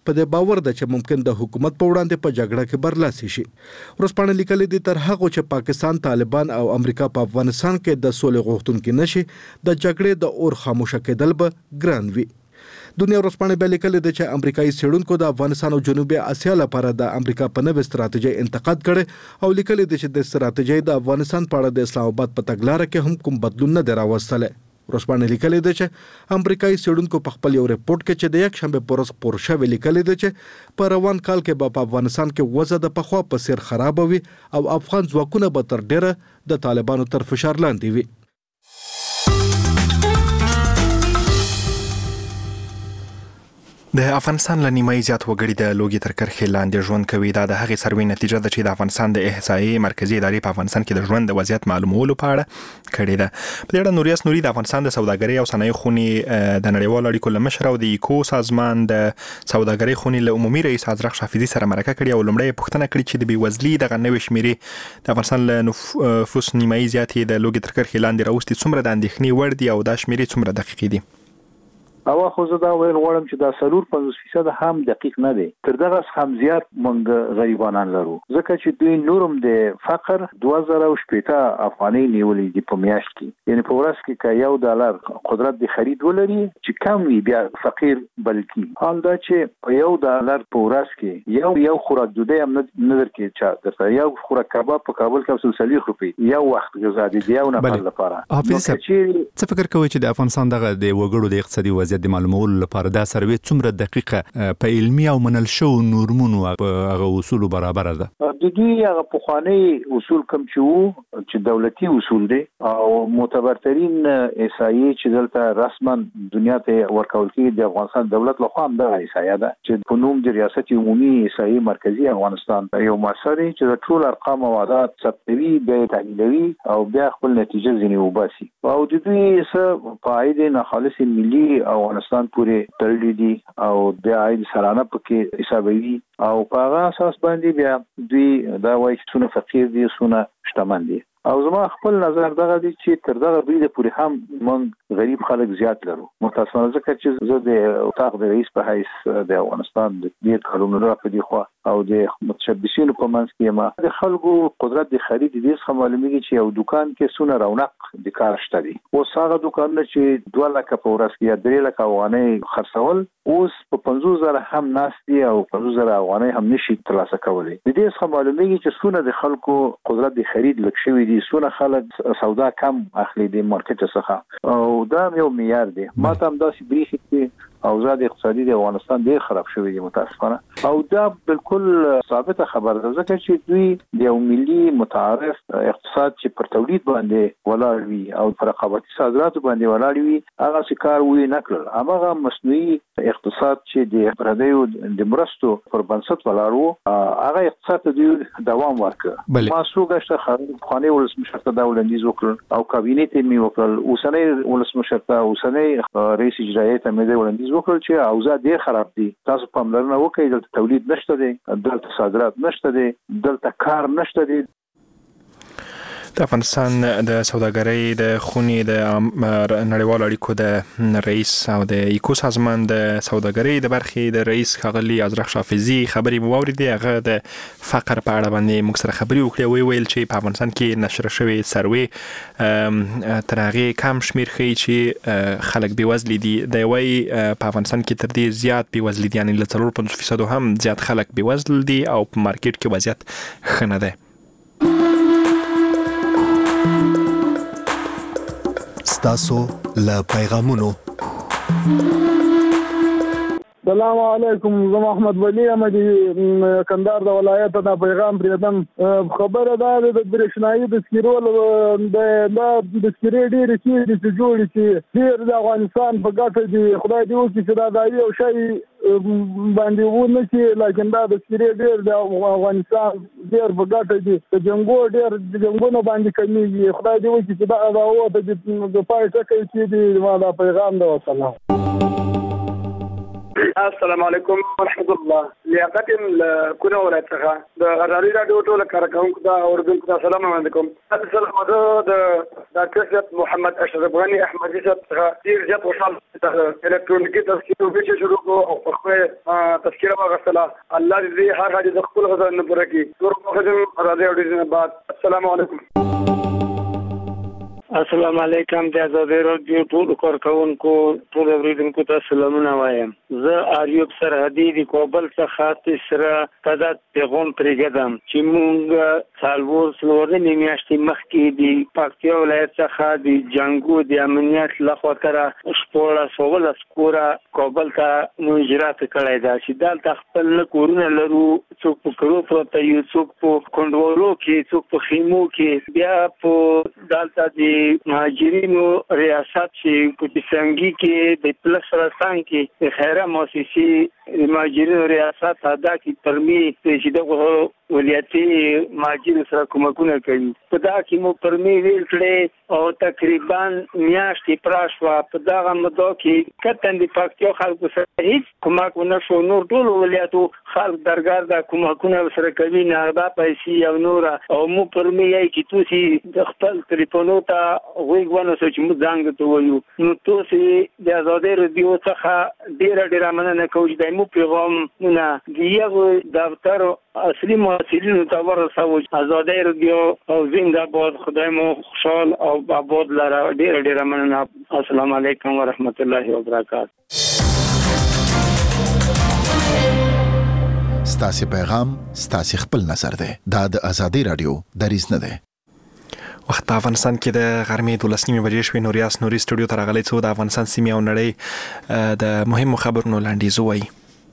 په دې باور ده چې ممکن د حکومت په وړاندې په جګړه کې برلاسي شي. ورځپاڼه لیکلي دي تر هغه چې پاکستان، طالبان او امریکا په افغانستان کې د سولې غوښتونکي نشي، د جګړې د اور خاموشه کېدل به ګران وي. دنیا ورځپاڼه بیا لیکلي ده چې امریکایي څېړونکو د افغانستان او جنوبي اسیا لپاره د امریکا په نوې ستراتیژۍ انتقاد کړی او لیکلي دي چې د ستراتیژۍ د افغانستان په اړه د اسلام آباد په تګلاره کې هم کوم بدلون نه دی راوستلی. ورځپاڼه لیکلي ده چې امریکایي څېړونکو په خپل یو ریپورت کې چې د یکشنبې په ورځ خپور شوی لیکلي ده چې په روان کال کې به په افغانستان کې وضع د پخوا په څېر خرابه وي او افغان ځواکونه به تر ډېره د طالبانو تر فشار لاندې وي. د افغانستان له نیمایي زیات وګړي د لوږې تر کرښې لاندې ژوند کوي. دا د هغې سروې نتیجه ده چې د افغانستان د احصایې مرکزي ادارې په افغانستان کې د ژوند د وضعیت معلومولو په اړه کړې ده. په دې اړه نوریاس نوري د افغانستان د سوداګرۍ او صنایعو خونې د نړیوالو اړیکو له مشر او د ایکو سازمان د سوداګرۍ خونې له عمومي رئیس ازرق حافظي سره مرکه کړې او لومړی پوښتنه کړې چې د بېوزلي دغه نوې شمېرې د افغانستان له نفوس نیمایي زیات د لوږې تر کرښې لاندې راوستي څومره د اندېښنې وړ دي او دا شمېرې څومره دقیقې دي؟ او خو زه دا ویل غواړم چې دا څلور پنځوس فیصد هم دقیق نه دی، تر دغه هم زیات مونږ غریبانان لرو، ځکه چې دوی نورم د فقر دوه زره شپږ افغانۍ نیولې دي په میاشت کې. یعنی په ورځ کې که یو ډالر قدرت د خرید ولري چې کم وي بیا فقیر بلکې حال دا چې په یو ډالر په ورځ کې یو یو خوراک ډوډۍ هم نه درکې چا درته یو خوراک کباب په کابل کې څو څلوېښت روپۍ یو وخت غذا دي یو نفر لپاره. حافظ صاحب څه فکر کوئ چې د افغانستان دغه د وګړو د اقتصادي وضعیت د معلومولو لپاره دا سروې څومره دقیقه په علمي او منل شوو نورمونو هغه اصولو برابر ده؟ د دوی هغه پخواني اصول کوم چې وو چې دولتي اصول دي او معتبرترین احصایې چې دلته رسما دنیا ته ورکول کېږي د افغانستان دولت لخوا هم دغه احصایه ده چې په نوم د ریاست عمومي احصایې مرکزي افغانستان یو مؤسسه دی چې د ټول ارقام او عدد ثبتوي، بیا تحلیلوي او بیا خپل نتیجه ځینې وباسي. او د دوی څه په عاید ناخالص ملي افغانستان پورې تړلي دي او بیا عاید سرانه پکې حسابوي او په هغه اساس باندې بیا دوی دا وایي چې څونه فقیر دي څونه شتمن دي. او زما خپل نظر دغه دی چې تر دغه بریده پورې هم موږ غریب خلک زیات لرو. متاسفانه ځکه چې زه د اتاق د رئیس په حیث د افغانستان د ډېر کلونو راپدې خوا او د متشبثینو په منځ کې ما د خلکو قدرت د خرید دې څخه معلومیږي چې یو دکان کې څونه رونق د کار شته دي. اوس هغه دکانونه چې دوه لکه په ورځ کې یا درې لکه افغانۍ خرڅول اوس په پنځوس زره هم ناست دي او پنځوس زره افغانۍ هم نشي ترلاسه کولی. د دې څخه معلومیږي چې څونه د خلکو قدرت د خرید لږ شوی دي، څونه خلک سودا کم اخلي د مارکیټ څخه او دا یو معیار دی. ما ته هم داسې بریښي چې اوضاع اقتصادي د افغانستان ډېر خراب شوی دی متاسفانه او دا بالکل ثابته خبره ده ځکه چې دوی د یو ملي متعارف اقتصاد چې پر تولید باندې ولاړ وي او پر رقابتي صادراتو باندې ولاړ وي هغه څه کار وی نه کړل. هغه مصنوعي اقتصاد چې د پردیو د مرستو پر بنسټ ولاړ وو هغه اقتصاد ته دوی دوام ورکړ. ما څو غشته خانه ولسمشر ته دا وړاندیز وکړ او کابینه ته می وکړل. اوسنۍ ولسمشر ته اوسنۍ رئیس اجرایي ته مې وړاندیز وکړل چې اوضاع ډېر خراب دي، تاسو پاملرنه وکړئ، دلته تولید نشته دی، دلته صادرات نشته دی، دلته کار نشته دی. د افغانستان د سوداګرۍ د خونې د نړیوالو اړیکو د رئیس او د ایکو سازمان د سوداګرۍ د برخې د رئیس ښاغلي ازرق حافظي خبرې مو واورېدې. هغه د فقر په اړه باندې موږ سره خبرې وکړې او ویل چې په افغانستان کې نشر شوې سروې تر هغې کم شمېر ښیي چې خلک بېوزلي دي. دی وایي په افغانستان کې تر دې زیات بېوزلي دي، یعنې له څلور پنځوس فیصدو هم زیات خلک بېوزل دي او په مارکیټ کې وضعیت ښه نه دی. ستاسو له پیغامونو. السلام علیکم، زه محمد ولی یم د کندهار د ولایت نه پیغام پرېږدم. خبره دا ده د برېښنایي دستګیرو د دستګیرې ډېرې څېرې چې جوړې چې ډېر د افغانستان په ګټه دي. خدای دې وکړي چې دا دا یو شی باندې ونه چې لیکن دا دستګیرې ډېر د افغانستان ډېر په ګټه دي. د جنګو ډېر جنګونه باندې کمیږي. خدای دې وکړي چې دا دا وته د پای ټکی چې دی ما دا پیغام ده. وسلام. السلام علیکم ورحمت الله. لیاقت کونه ولایتخه د ازادي رادیو ټول کارکونکو دا اوردونکو ته سلام علیکم. تاسو سره د ډاکټر محمد اشرف غنی احمدی صاحب ډیر زیات خوشاله الکترونیکي تذکیرو به شروع کو او په تذکیره واغسله. الله دې هر حاجت د خپل غزا نه پوره کړي. تور په رادیو ډیزن بعد السلام علیکم. السلام علیکم. د ازادي رادیو ټول کارکونکو ټول اوریدونکو ته سلامونه وایم. زه اریوب سرحدي د کابل څخه تسره تعداد پیغام پرېږدم چې موږ څلور څلورنې میاشتې مخکې د پکتیا ولایت څخه د جنګو د امنیت لخوا تر شپږ سوه سکوره کابل ته مهاجرت کړی دا چې دلته خپل کورونه لرو. څوک په کورو پروت یو، څوک په کندوالو کې، څوک په خیمو کې. بیا په دلته د مهاجرینو ریاست چې په څنګه کې د پلس رسان کې د خیره مؤسسې د مهاجرینو ریاست ادا کی پرمی چې دغه ولایتي مهاجر سره کومکونه کوي. په دا کې مو پرمی ویل کړي او تقریبا میاشتې پراشوا. په دغه مدو کې کتن د پکتیا خلکو سره هیڅ کومک ونه شو. نور ټول ولایتو خلک درګار د کومکونه سره کوي نه دا پیسې او نور او مو پرمی یې کې توسي د خپل ټلیفونو ته وګورئ چې موږ څنګه ته وایو. نو توسي د ازادي رادیو څخه ډیر ډیر مننه کوم چې د مو پیغام نه دیغه دفتر اصلي مسؤلینو ته ورسوي. ازادي رادیو او زنده باد. خدای مو خوشحال او آباد لره. ډیر ډیر مننه. السلام علیکم ورحمت الله وبرکاته. ستاسو پیغام ستاسو خپل نظر ده. دا د ازادي رادیو دریز نه ده. وخت په افغانستان کې د غرمې دولس نیمې بجې شوې. نوریاس نوري سټوډیو ته راغلی څو د افغانستان سیمې او نړۍ د مهمو خبرونو لاندیز وایي.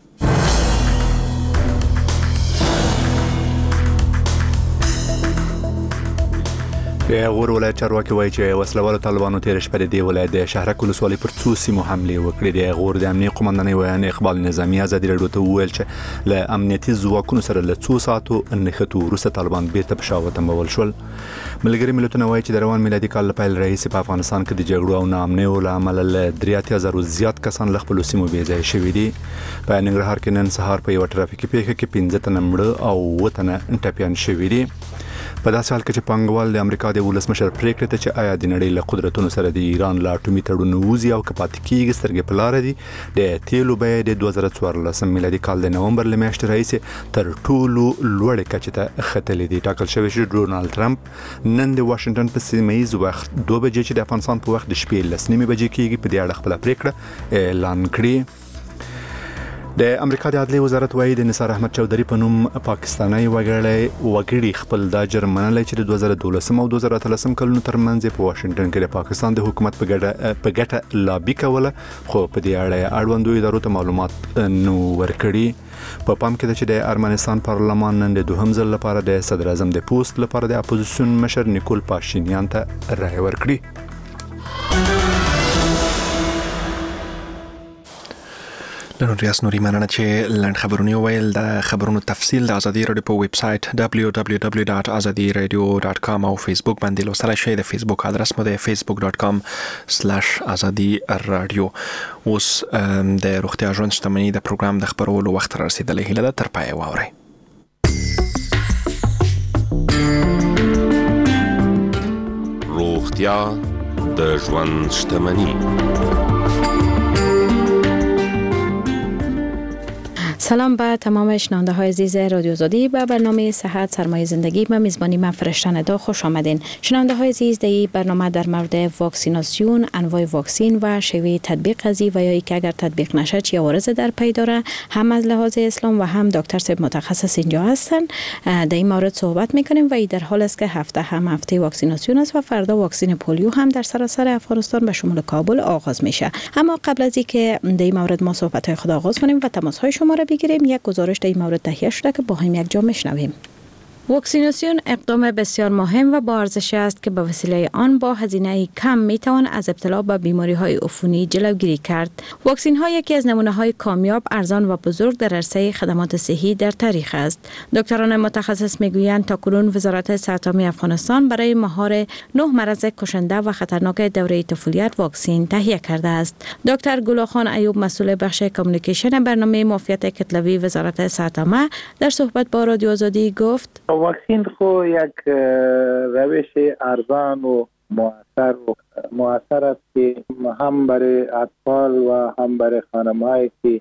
د غور ولایت چارواکي وایي چې وسلوالو طالبانو تیر شپه د دې ولایت د شهرک ولسوالۍ پر څو سیمو حملې وکړې. د غور د امنیت قومندانۍ ویان اقبال نظامي ازادي رادیو ته وویل چې له امنیتي ځواکونو سره له څو ساعتو نښتو وروسته طالبان بیرته په شا وتمبول شول. ملګري ملتونه وایي چې د روان میلادي کال له پیل راهیسې په افغانستان کې د جګړو او ناامنیو له امله له درې اتیا زرو زیات کسان له خپلو سیمو بې ځایه شوي دي. په ننګرهار کې نن سهار په یوه ټرافیکي پیښه کې پنځه تنه مړه او اووه تنه ټپیان شوي دي. په داسې حال کې چې پانګوال د امریکا د ولسمشر پریکړه ته چې آیا د نړۍ له قدرتونو سره د ایران له اټومي تړون ووځي او که پاتې کېږي سترګې په لاره دي. د تیلو بیه د دوه زره څوارلسم میلادي کال د نومبر له میاشتې راهیسې تر ټولو لوړې کچې ته ختلې دي. ټاکل شوی چې ډونالډ ټرمپ نن د واشنګټن په سیمه ییز وخت دوه بجې چې د افغانستان په وخت د شپې لس نیمې بجې کېږي په دې اړه خپله پریکړه اعلان کړې. د امریکا د عدلي وزارت وایي د نثار احمد چودري په نوم پاکستاني وګړی وګړي خپل دا جرم منلی چې د دوه زره دولسم او دوه زره اتلسم کلونو ترمنځ په واشنګټن کې د پاکستان د حکومت په ګټه په ګټه لابي کوله، خو په دې اړه اړوندو ادارو ته معلومات نو ورکړي. په پام کې ده چې د ارمنستان پارلمان نن د دوهم ځل لپاره د صدر اعظم د پوسټ لپاره د اپوزیسیون مشر نیکول پاشینیان ته رایه ورکړي. نن ریاض نوري مننه چې لاند خبرونه ویل. د خبرونو تفصیل د ازادي رادیو په ویب سټ دبلیو دبلیو دبلیو ډاټ ازادي رادیو ډاټ کام او فیسبوک باندې لوستلای شئ. د فیسبوک ادرس مو د فیسبوک ډاټ کام سلاش ازادي رادیو. اوس د روغتیا ژوند شتمنۍ د پروګرام د خبرولو وخت را رسیدلی. هیله ده تر پای واورئ. روغتیا د ژوند شتمنۍ. سلام به تمام شنونده های عزیز رادیو آزادی. به برنامه صحت سرمایه زندگی به میزبانی من فرشته ندا خوش آمدین. شنونده های عزیز، در این برنامه در مورد واکسیناسیون، انواع واکسین و شیوه تطبیق از و یا که اگر تطبیق نشه چه عوارض در پی داره، هم از لحاظ اسلام و هم دکتر صاحب متخصص اینجا هستن. در این مورد صحبت میکنیم و این در حال است که هفته هم هفته واکسیناسیون است و فردا واکسین پولیو هم در سراسر افغانستان به شمول کابل آغاز میشه. اما قبل از اینکه در این مورد ما صحبت های خود آغاز کنیم و تماس های شما را بگیریم، یک گزارش در این مورد تهیه شده که با هم یک جا میشنویم. واکسیناسیون اقدام بسیار مهم و با ارزش است که به وسیله آن با هزینه کم میتوان از ابتلا به بیماری های عفونی جلوگیری کرد. واکسین ها یکی از نمونه های کامیاب، ارزان و بزرگ در عرصه خدمات صحی در تاریخ است. دکتران متخصص میگویند تاکنون وزارت صحت عامه افغانستان برای مهار نه مرض کشنده و خطرناک دوره طفولیت واکسین تهیه کرده است. دکتر گلاخان ایوب مسئول بخش کامیونیکیشن برنامه معافیت کتلوی وزارت صحت عامه در صحبت با رادیو آزادی گفت: واکسین خو یک روش ارزان و مؤثر و مؤثر است که هم برای اطفال و هم برای خانم‌هایی که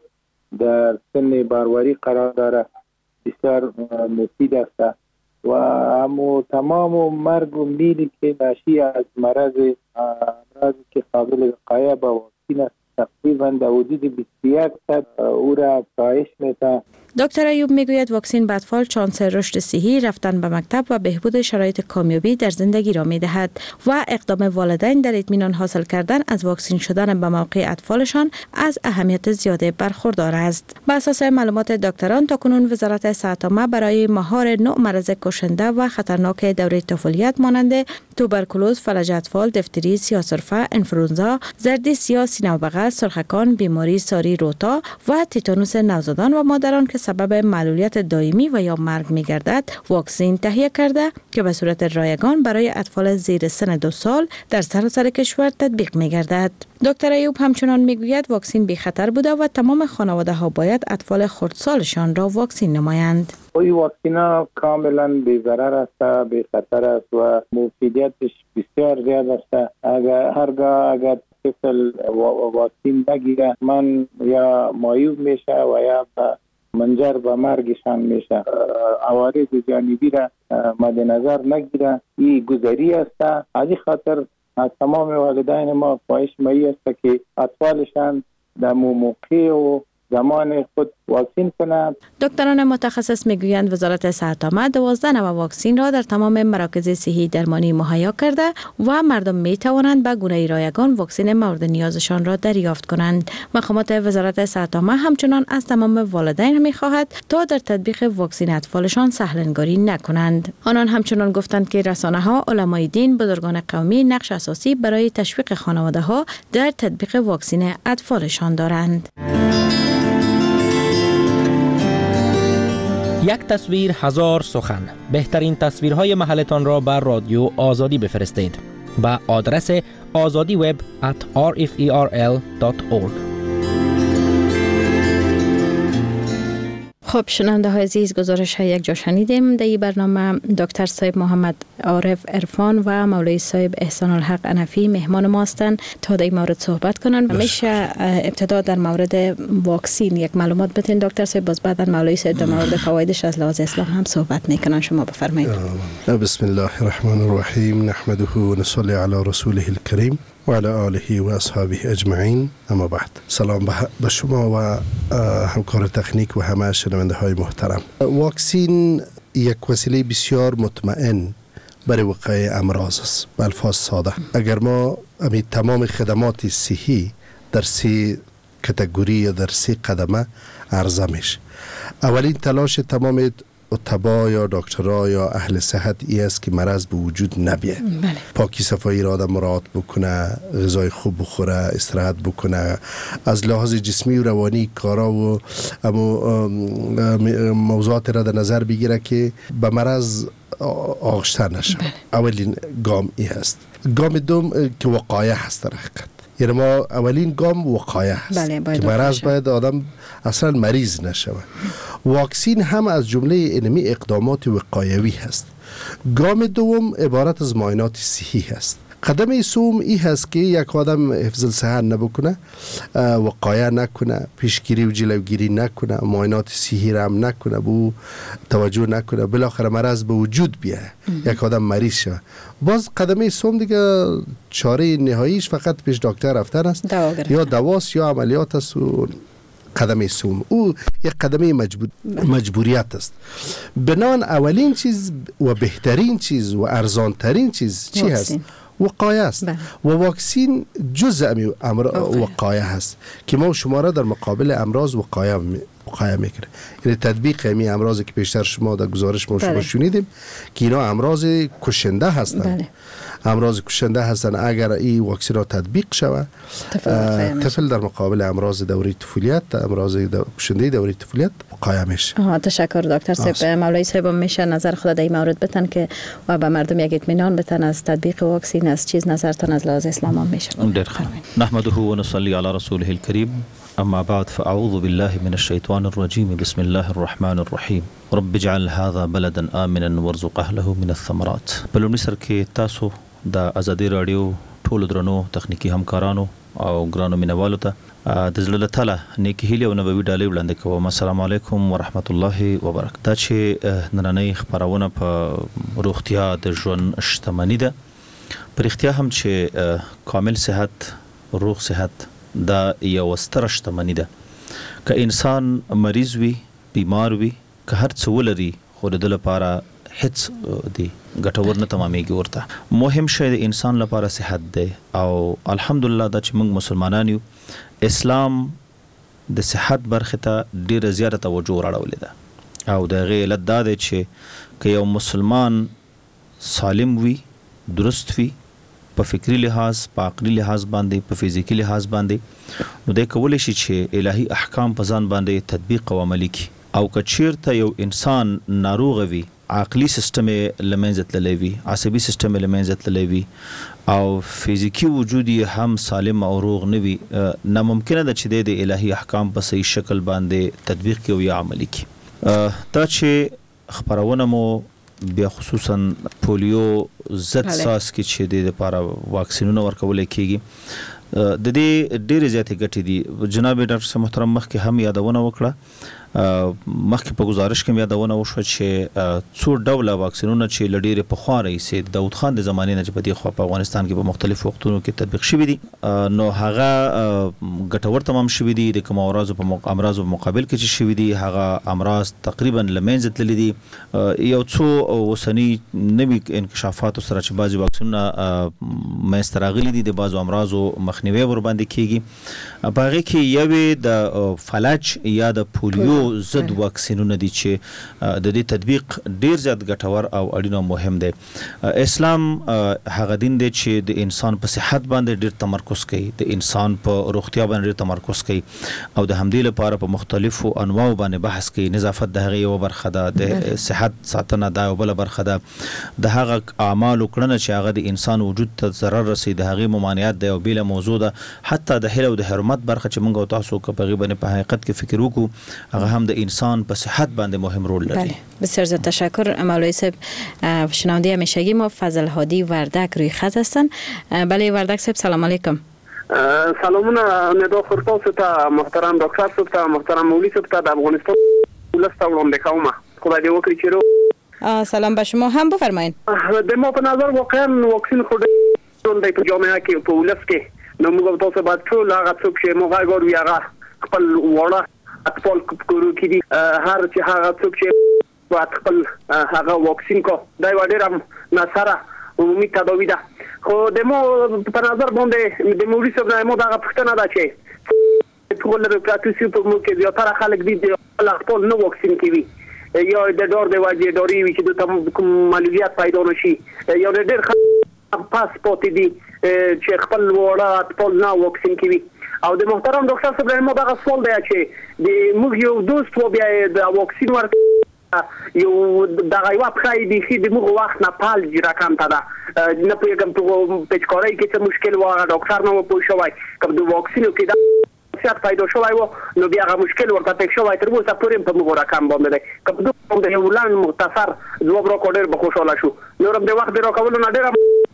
در سن باروری قرار داره بسیار مفید است و همو تمام مرگ و میلی که ناشی از مرض امراضی که قابل وقایه با واکسین است تقریبا در حدود بیست و یک درصد او را کاهش می‌دهد. دکتر ایوب میگوید واکسین به اطفال شانس رشد صحی، رفتن به مکتب و بهبود شرایط کامیابی در زندگی را میدهد و اقدام والدین در اطمینان حاصل کردن از واکسین شدن به موقع اطفالشان از اهمیت زیاده برخوردار است. بر اساس معلومات دکتران تاکنون وزارت صحت عامه برای مهار نه مرض کشنده و خطرناک دوره طفولیت مانند توبرکولوز، فلج اطفال، دفتری، سیاه‌سرفه، انفلوئنزا، زردی سیاه، سینه و بغل، سرخکان، بیماری ساری روتا و تیتانوس نوزادان و مادران که سبب معلولیت دائمی و یا مرگ می‌گردد واکسین تهیه کرده که به صورت رایگان برای اطفال زیر سن دو سال در سراسر کشور تطبیق می‌گردد. دکتر ایوب همچنان میگوید واکسین بی خطر بوده و تمام خانواده‌ها باید اطفال خردسالشان را واکسین نمایند. این واکسین ها کاملا بی ضرر است، بی خطر است و مفیدیتش بسیار زیاد است. اگر هرگاه اگر طفل واکسین بگیره من یا معیوب میشه و یا منجر به مرگشان میشه. عوارض جانبی را مد نظر نگیره، این گذری است. از این خاطر از تمام والدین ما خواهش می است که اطفالشان در موقع و زمان خود واکسین کنند. دکتران متخصص میگویند وزارت صحت عامه دوازده نوع واکسین را در تمام مراکز صحی درمانی مهیا کرده و مردم می توانند به گونه رایگان واکسین مورد نیازشان را دریافت کنند. مقامات وزارت صحت عامه همچنان از تمام والدین می خواهد تا در تطبیق واکسین اطفالشان سهلنگاری نکنند. آنان همچنان گفتند که رسانه ها، علمای دین، بزرگان قومی نقش اساسی برای تشویق خانواده ها در تطبیق واکسین اطفالشان دارند. یک تصویر هزار سخن. بهترین تصویرهای محلتان را بر رادیو آزادی بفرستید با آدرس آزادی وب ات آر اف ای آر ال دات اورگ. خب شنونده های عزیز، گزارش های یک جا شنیدیم. در این برنامه دکتر صاحب محمد عارف عرفان و مولوی صاحب احسان الحق حنفی مهمان ما هستند تا در این مورد صحبت کنند. میشه ابتدا در مورد واکسین یک معلومات بدین دکتر صاحب، باز بعدا مولوی صاحب در مورد فوایدش از لحاظ اسلام هم صحبت میکنن. شما بفرمایید. بسم الله الرحمن الرحیم، نحمده و نصلی علی رسوله الکریم و علی آله و اصحابه اجمعین. اما بعد، سلام به شما و همکار تکنیک و همه شنونده های محترم. واکسین یک وسیله بسیار مطمئن برای وقایع امراض است. به الفاظ ساده، اگر ما امی تمام خدمات صحی در سه کاتگوری یا در سه قدمه عرضه میشه. اولین تلاش تمام اتباع یا دکترها یا اهل صحت ای است که مرض به وجود نبیه. بله. پاکی صفایی را آدم مراعات بکنه، غذای خوب بخوره، استراحت بکنه، از لحاظ جسمی و روانی کارا و موضوعات را در نظر بگیره که به مرض آغشته نشه. بله. اولین گام ای است. گام دوم که وقایه هست در حقیقت. یعنی ما اولین گام وقایه هست. بله، که مرض باید آدم اصلا مریض نشه. واکسین هم از جمله اینمی اقدامات وقایوی هست. گام دوم عبارت از معاینات صحی هست. قدم سوم ای هست که یک آدم حفظ صحت نبکنه، وقایه نکنه، پیشگیری و جلوگیری نکنه، معاینات صحی را هم نکنه، بو توجه نکنه، بالاخره مرض به وجود بیه، یک آدم مریض شه. باز قدم سوم دیگه چاره نهاییش فقط پیش دکتر رفتن است، یا دواست یا عملیات است. و قدم سوم او یک قدم مجبور مجبوریت است. بنان اولین چیز و بهترین چیز و ارزانترین چیز چی هست؟ وقایه است. بله. و واکسین جزء امر وقایه هست که ما شما را در مقابل امراض وقایه وقایه میکنه. یعنی تطبیق همین امراضی که بیشتر شما در گزارش ما شما شنیدیم که اینا امراض کشنده هستند. امراض کشنده هستند. اگر این واکسن را تطبیق شود طفل در مقابل امراض دوره طفولیت، امراض دو... کشنده دوره طفولیت وقایه میشه. تشکر دکتر صاحب. مولوی صاحب میشه نظر خود در این مورد بتن که و به مردم یک اطمینان بتن از تطبیق واکسن از چیز نظرتان از لحاظ اسلام هم میشه؟ نحمده و نصلی علی رسوله الکریم. اما بعد فاعوذ بالله من الشیطان الرجیم. بسم الله الرحمن الرحیم. رب اجعل هذا بلدا آمنا وارزق اهله من الثمرات. بلونی سر کې تاسو د ازادي رادیو ټول درنو تخنیکی همکارانو او ګرانو مینوالو ته د زړه تعالی نیکی هیله او نبوي ډالۍ وړاندې کوم. السلام علیکم ورحمت الله وبرکاته. دا چې نننۍ خبرونه په روغتیا د ژوند شتمنۍ ده. پر اختیار هم چې کامل صحت، روغ صحت دا یو ستره شتمنۍ ده. که انسان مریض وي، بیمار وي، که هر څه ولري خو د لپاره هیڅ دی ګټور نه تمامېږي. ورته مهم شی د انسان لپاره صحت دی او الحمدلله دا چې موږ مسلمانان یو، اسلام د صحت برخه ته ډیره زیاته توجه راوړلې ده او د غي علت دا دی چې که یو مسلمان سالم وي، درست وي، په فکری لحاظ، په عقلي لحاظ باندې، په فزیکی لحاظ باندې، نو د کولای شي چې الهي احکام په ځان باندې تطبیق او عملي کړي. او که چیرته یو انسان ناروغ وي، عقلی سیستم لمنځه تللی وي، عصبي سیستم لمنځه تللی وي او فزیکی وجود هم سالم او روغ نه وي، ناممکنه ده چې د الهي احکام په صحیح شکل باندې تطبیق کړي یا عملي کړي. دا چې خبرونه مو بیا خصوصا پولیو ضد ساس کې چې د لپاره واکسینونه ورکول کېږي، د دې ډېر زیاتې ګټې دي. جناب ډاکټر صاحب محترم مخکې هم یادونه وکړه، مخکې په گزارش کې یادونه وشو چې څو ډوله واکسینونه چې لډېر په خوا رئیس داود خان د زمانې نه چې په دې خوا په افغانستان کې په مختلفو وختونو کې تطبیق شوي دي، نو هغه ګټور تمام شوي دي. د کوم امراض په امراض په مقابل کې چې شوي دي هغه امراض تقریبا لمنځه تللي دي. یو څو اوسنی نوي انکشافات سره چې بعضي واکسینونه منځته راغلي دي د بعضو امراضو مخنیوي ور باندې کېږي. په هغې کې یوې د فلج یا د پولیو ضد واکسینونه دي چې د دې تطبیق ډیر زیات ګټور او اړین او مهم دی. اسلام هغه دین دی چې د انسان په صحت باندې ډیر تمرکز کوي، د انسان په روغتیا باندې ډیر تمرکز کوي او د همدې لپاره په مختلفو انواعو باندې بحث کوي. نظافت د هغه یو برخه ده، د صحت ساتنه دا یو بل برخه ده، د هغه اعمال وکړنه چې هغه د انسان وجود ته ضرر رسي د هغه ممانعت دی او بیل موضوع ده. حتی د هله او د حرمت برخه چې موږ او تاسو په غیبه په حقیقت کې فکر وکړو هغه هم د انسان په صحت باندې مهم رول لري. بله بسیار زیاد تشکر. مولوی صاحب شنونده همیشگی ما فضل هادی وردک روی خط هستن. بله وردک صاحب سلام علیکم. سلامونه ندا خورتاس ته محترم دکتر صاحب ته محترم مولوی صاحب ته د افغانستان ولست وړاندې کوم. خدای دې وکړي چې سلام به شما هم بفرمایید. د ما په نظر واقعا واکسین خو د په جامعه کې په ولست کې نو موږ تاسو باید ټول هغه څوک چې موږ غواړو هغه خپل وړه اطفال کورو کې دي هر چې هغه څوک چې په خپل هغه واکسین کو دا یو ډیر نصره عمومي تداوی ده. خو د مو په نظر باندې د موري صاحب نه مو دا پښتنه ده چې ټول له پراتیسي په مو کې زیاتره خلک دي د خپل نو واکسین کوي یا د ډور د واجی ډوري وي چې د کوم معلومیات پیدا نشي یا د ډیر پاسپورت دي چې خپل وړه خپل نه واکسین کوي. او د محترم ډاکټر صاحب رحمه الله سوال دی چې د موږ یو دوست و بیا د واکسین ورک یو د غیوا پخای دی چې د موږ وخت نه پال جرا کام تا دا نه پیغام ته پېچکارای کې څه مشکل و ډاکټر نو پوه شوی کوم د واکسین کې دا څه پیدا شوی و نو بیا غو مشکل ورته پېښ شوی تر اوسه پورې په موږ راکام باندې کوم د یو لان مختصر جواب را کوډر به خوشاله شو نورم د وخت را کول نه ډیر.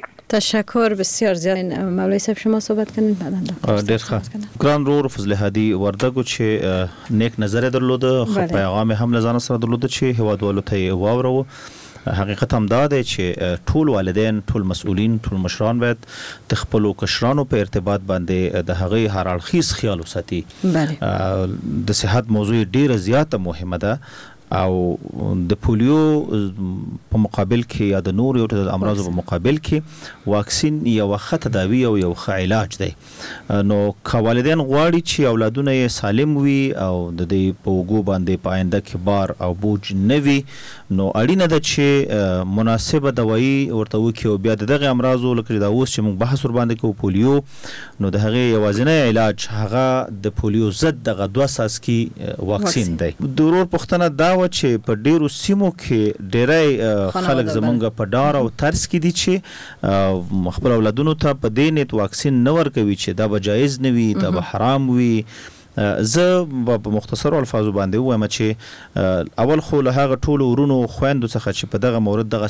تشکر بسیار زیاد. مولوی صاحب شما صحبت کنین بعدا. ډیر ښه. ګران رور فضل هادي وردګو چې نیک نظر درلوده، خو پیغام هم لزان سره درلوده چې هوادوالو ته واورو. حقیقت هم دا دی چې ټول والدین، ټول مسؤلین، ټول مشران باید د خپل کشرانو په ارتباط باندې د هغې هر اړخیز خیال وساتي. د صحت موضوع ډیره زیاته مهمه ده او د پولیو په مقابل کې یا د نور یو ډول امراض په مقابل کې واکسین یو ښه تداوی او یو ښه علاج دی. نو والدین غواړي چې اولادونه یې سالم وي او د دې په وګو باندې په آینده کې بار او بوج نه وي. نو اړینه ده چې مناسبه دوايي ورته وکړي او بیا دغه امراضو لکه دا اوس چې موږ بحث ور باندې کوو پولیو، نو د هغه یوازینی علاج هغه د پولیو ضد دغه دوه څاڅکي واکسین دی. د ورور پوښتنه دا و چې په ډیرو سیمو کې ډیری خلک زمونږ په ډار او ترس کې دي چې خپل اولادونو ته په دې نیت واکسین نه ورکوي چې دا به جایز نه وي، دا به حرام وي. زه په مختصر الفاظو باندې وایم چې اول خو له هغه ټولو ورونو خويندو څخه چې په دغه مورد دغه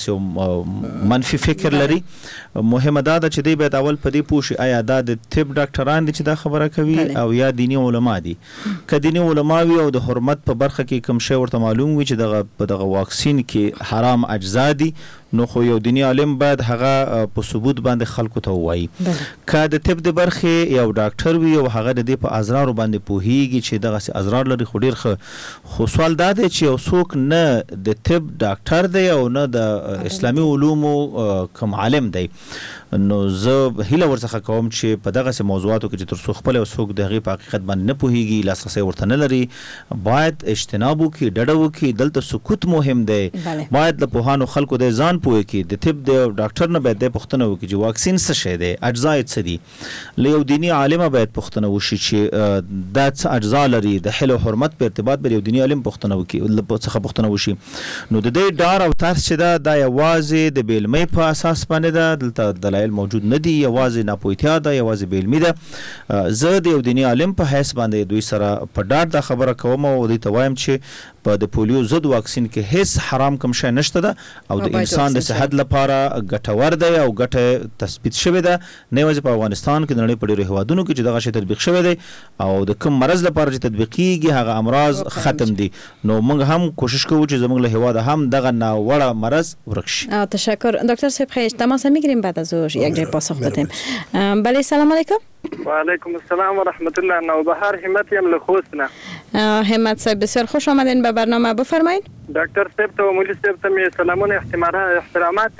یو منفي فکر لري، مهمه دا ده چې دوی باید اول په دې پوه شي آیا دا د طب ډاکټران دي چې دا خبره کوي او یا دینی علما دي. که دینی علما وي او د حرمت په برخه کې کوم شی ورته معلوم وي چې دغه په دغه واکسین کې حرام اجزا دي، نو خو یو دینی عالم باید هغه په ثبوت باندې خلکو ته وایي. که د طب د برخې یو ډاکټر وي او هغه د دې په ازرارو باندې پوهیږي چې دغه سي ازرار لري، خو ډیر خو سوال دا دی چې یو څوک نه د طب ډاکټر دی او نه د اسلامي علومو کوم عالم دی، نو زه هیله ورڅخه کوم چې په دغه سي موضوعاتو کې چې تر څو خپل او څوک د هغې په حقیقت باندې نه پوهیږي، لاسرسی ورته نه لري، باید اجتناب وکړي، ډډه وکړي. دلته سکوت مهم دی. باید له پوهانو خلکو د ځان پوهه کې د طب د ډاکټر نه باید د پوښتنه وکړي چې واکسین څه شی دی، اجزا یې څه دي. له یو دینی عالم باید پوښتنه وشي چې دا څه اجزا لري، د حل او حرمت په ارتباط باندې یو دینی عالم پوښتنه وکړي له څخه پوښتنه وشي. نو د دې ډار او ترس چې دا د یوازې د بیلمې په اساس باندې ده، دلته دلایل موجود نه دي، یوازې ناپوهتیا ده، یوازې بیلمې ده. زه د یو دینی عالم په حیث باندې دوی سره په ډار دا خبره کوم او دوی ته وایم چې په د پولیو ضد واکسین کې هیڅ حرام کوم شی نشته ده او د انسان د صحت لپاره ګټور دی او ګټه تثبیت شوې ده، نه یوازې په افغانستان کې، د نړۍ په ډیرو هیوادونو کې چې دغه شی تطبیق شوی دی او د کوم مرض لپاره چې تطبیقیږي هغه امراض ختم دي. نو موږ هم کوشش کوو چې زموږ له هیواده هم دغه ناوړه مرض ورک شي. تشکر دکتر صاحب. خیر تماس میگیریم بعد از او یک جای پاسخ بدیم. بله سلام علیکم. و علیکم السلام و رحمت الله. نوبهار همت یم له خوست نه. همت صاحب بسیار خوش آمدین به برنامه، بفرمایید. دکتر صاحب ته مولی صاحب ته می سلامونه احترامات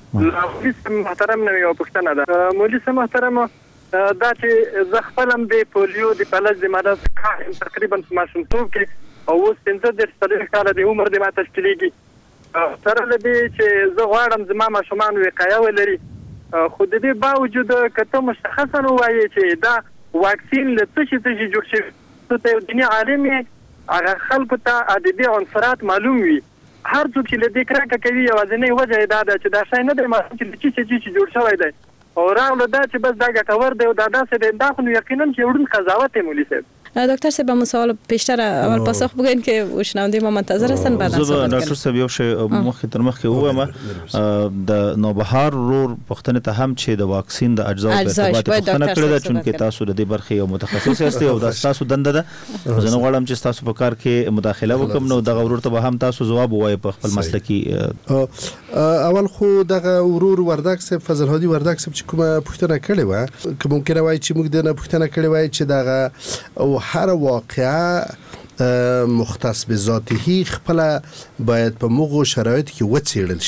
مولی محترم نه یو پښتنه ده. مولی صاحب محترم، دا چې زه خپلم د پولیو د پلس د مرض تقریبا په ماشومتوب کې او اوس پنځه دېرش څلوېښت کاله د عمر د ما تشکیلېږي. سره له دې چې زه غواړم زما ماشومان وقایه ولري، خو د دې باوجود که ته مشخصا ووایې چې دا واکسین له څه شي څه شي جوړ شوی، ته یو دیني عالم یې، هغه خلکو ته د دې عنصرات معلوم وي. هر څوک چې له دې کرکه کوي یوازینۍ وجه یې دا ده چې دا شی نه دی معلوم چې له څه شي جوړ شوی دی او راغله دا چې بس دا ګټور دی او دا داسې دی. دا خو یقینا چې وړون قضاوت دی مولی صاحب. دکتر صاحب به سوال پیشتر اول پاسخ بگین که شنونده ما منتظر هستن بعد از صحبت دکتر صاحب یو شی مخکې تر مخکې وایم د نوبهار رور پښتنه ته هم چې د واکسین د اجزا په ارتباط پښتنه کړې ده، چې تاسو د دې برخې یو متخصص یاست او د تاسو دنده ده. زه نه غواړم چې تاسو په کار کې مداخله وکم، نو دغه ورور ته به هم تاسو جواب وایي په خپل مسلکی. اول خو دغه ورور وردک صاحب فضل هادي وردک صاحب چې کومه پښتنه کړې و، که ممکنه وای چې موږ د پښتنه کړې وای چې دغه او هر واقعه مختص به ذاته خپل باید په موغو شرایط کې وڅېړل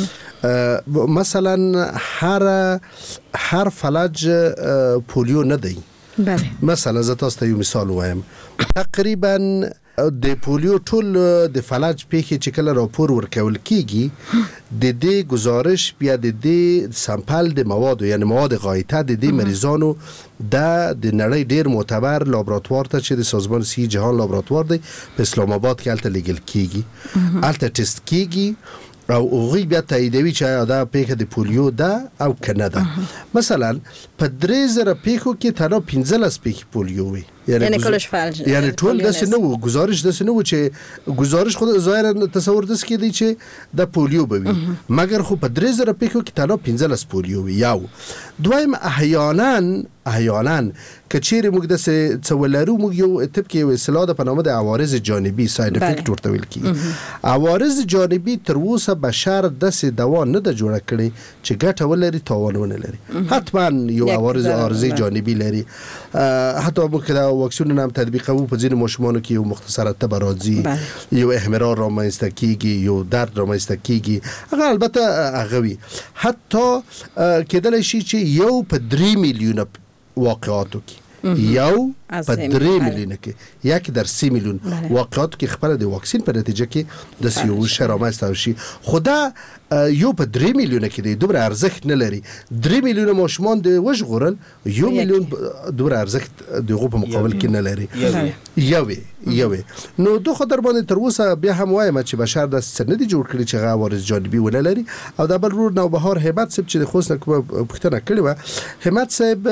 شي. مثلا هر هر فلج پولیو نه دی. مثلا زه تاسو ته یو مثال وایم، تقریبا د پولیو ټول د فلج پیښې چې کله راپور ورکول کیږي، د دې گزارش بیا د دې سامپل د مواد یعنی مواد غایطه د دې مریضانو د د نړۍ ډیر معتبر لابراتوار ته چې د سازمان صحي جهان لابراتوار دی په اسلام آباد کې الته لګل کیږي، الته ټیسټ کیږي او هغوی بیا تاییدوي چې آیا دا پیښه د پولیو ده او که نه ده. مثلا په درې زره پیښو کې تنها پنځلس پیښې پولیو وي، یعنی کلش فلج، یعنی ټول داسې نه وو، گزارش داسې نه وو چې گزارش خود ظاهرا تصور داسې کېدی چې د پولیو به وي، مګر خو په درې زره پیښو کې تنها پنځلس پولیو وي. یو دویم احیانا احیانا که چیرې موږ داسې څه ولرو، موږ یو طب کې یو اصطلاح ده په نامه د عوارض جانبي ساید افیکټ ورته ویل کېږي. عوارض جانبي تر اوسه بشر داسې دوا نه ده جوړه کړې چې ګټه ولري تاوان ونه لري. حتما یو عوارض عارضي جانبي لري. حتی موږ که واکسین هم تطبیق کوو په ځینې ماشومانو کې یو مختصره تبه راځي، یو احمرار رامنځته کیږي، یو درد رامنځته کیږي، هغه البته هغه وي. حتی کېدلی شي چې یو په درې میلیونه واقعاتو کې یو په درې میلیونه کې یک در سی میلیون واقعاتو کې خبره د واکسین په نتیجه کې د سیو شرامه شي. خدا یو په درې میلیونه کې دی دومره ارزښت نه لري. درې میلیونه ماشومان د وژغورل، یو میلیون دومره ارزښت دغه په مقابل کې نه لري. یوې یوې نو دوه خطر باندې تر اوسه بیا هم وایم چې بشر د سند جوړ کړي چې عوارض جانبي ونه لري. او د بل رور نو بهار همت صاحب چې د خوست نه پوښتنه کړې و، همت صاحب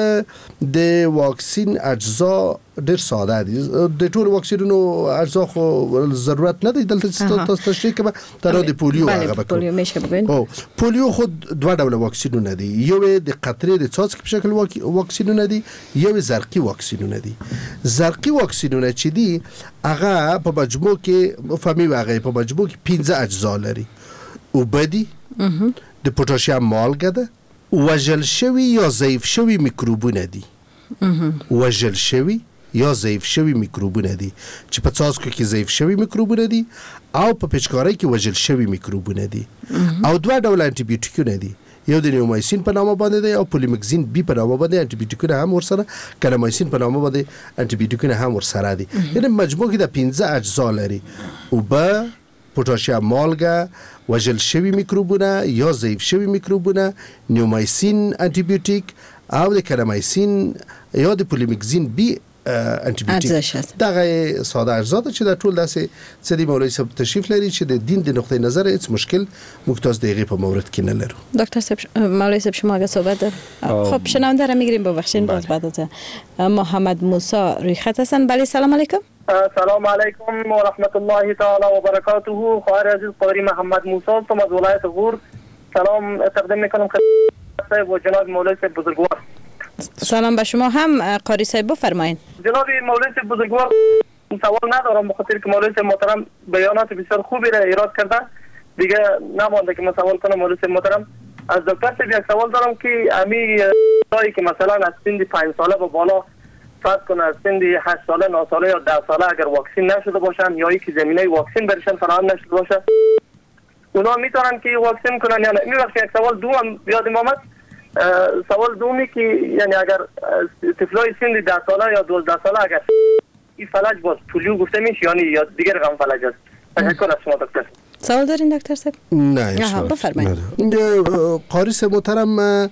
د واکسین اجزا ډیر ساده دي. د ټول واکسینونو اجزا خو ضرورت نه دی دلته تاسو تشریح کوم تر د پولیو هغه بکو. او پولیو خود دوه ډول واکسینونه دي، یو د قطرې د څاڅکي په شکل واکسینونه دي، یو زرقي واکسینونه دي. زرقي واکسینونه چې دي هغه په مجموع کې فهمي واغې په مجموع کې پنځه اجزا لري. او بدی د پوتاشیم مالګه ده، وژل شوی یا ضعیف شوی میکروبونه دي. وژل شوی یا ضعیف شوی میکروبونه دي چې په څاڅکو کې ضعیف شوی میکروبونه دي او په پچکارۍ کې وژل شوی میکروبونه دي. او دوه ډول انټي بیوټیکونه دي، یو د نیومایسین په نامه باندې دی او پولیمکسین بی په نامه باندې انټي بیوټیکونه هم ورسره، کلامایسین په نامه باندې انټي بیوټیکونه هم ورسره دي. یعنی مجموع کې د پنځه اجزا لري: اوبه، پوتاشیم مالګه، وژل شوی میکروبونه یا ضعیف شوی میکروبونه، نیومایسین انټي بیوټیک او د کلامایسین یا د پولیمکسین بی انټي بیوټیک. دغه ساده اجزا چې د ټول داسې سدي مولوی صاحب تشریف لري چې د دین د نقطې نظر هیڅ مشکل مختاز دقیقه په مورد کې نه لرو. دکتر صاحب، مولوی صاحب شما اگه صحبت دار. خب شنونده را میگیریم، ببخشید باز بعد از محمد موسی روی خط هستن. بله سلام علیکم. سلام علیکم و رحمت الله تعالی و برکاته. خواهر عزیز قاری محمد موسی هستم از ولایت غور. سلام تقدیم میکنم خدمت و جناب مولوی صاحب بزرگوار. سلام به شما هم قاری صاحب، بفرمایید. جناب مولوی صاحب بزرگوار، سوال ندارم بخاطر که مولوی صاحب محترم بیانات بسیار خوبی را ایراد کرده، دیگه نمانده که من سوال کنم. مولوی صاحب محترم، از دکتر صاحب یک سوال دارم که امی دایی که مثلا از سن پنج ساله به بالا فرض کنه از سن هشت ساله، نه ساله یا ده ساله اگر واکسین نشده باشن یا یکی زمینه واکسین برشن فراهم نشده باشه، اونا میتونن که واکسین کنن یا نه؟ این وقت یک سوال دوم یادم آمد. سوال دومی که یعنی اگر طفلای سن ده ساله یا دوازده ساله اگر این فلج باز پولیو گفته میشه یعنی یا دیگر رقم فلج است؟ تشکر از شما دکتر. سوال دارین دکتر صاحب؟ نه بفرمایید. قاری صاحب محترم،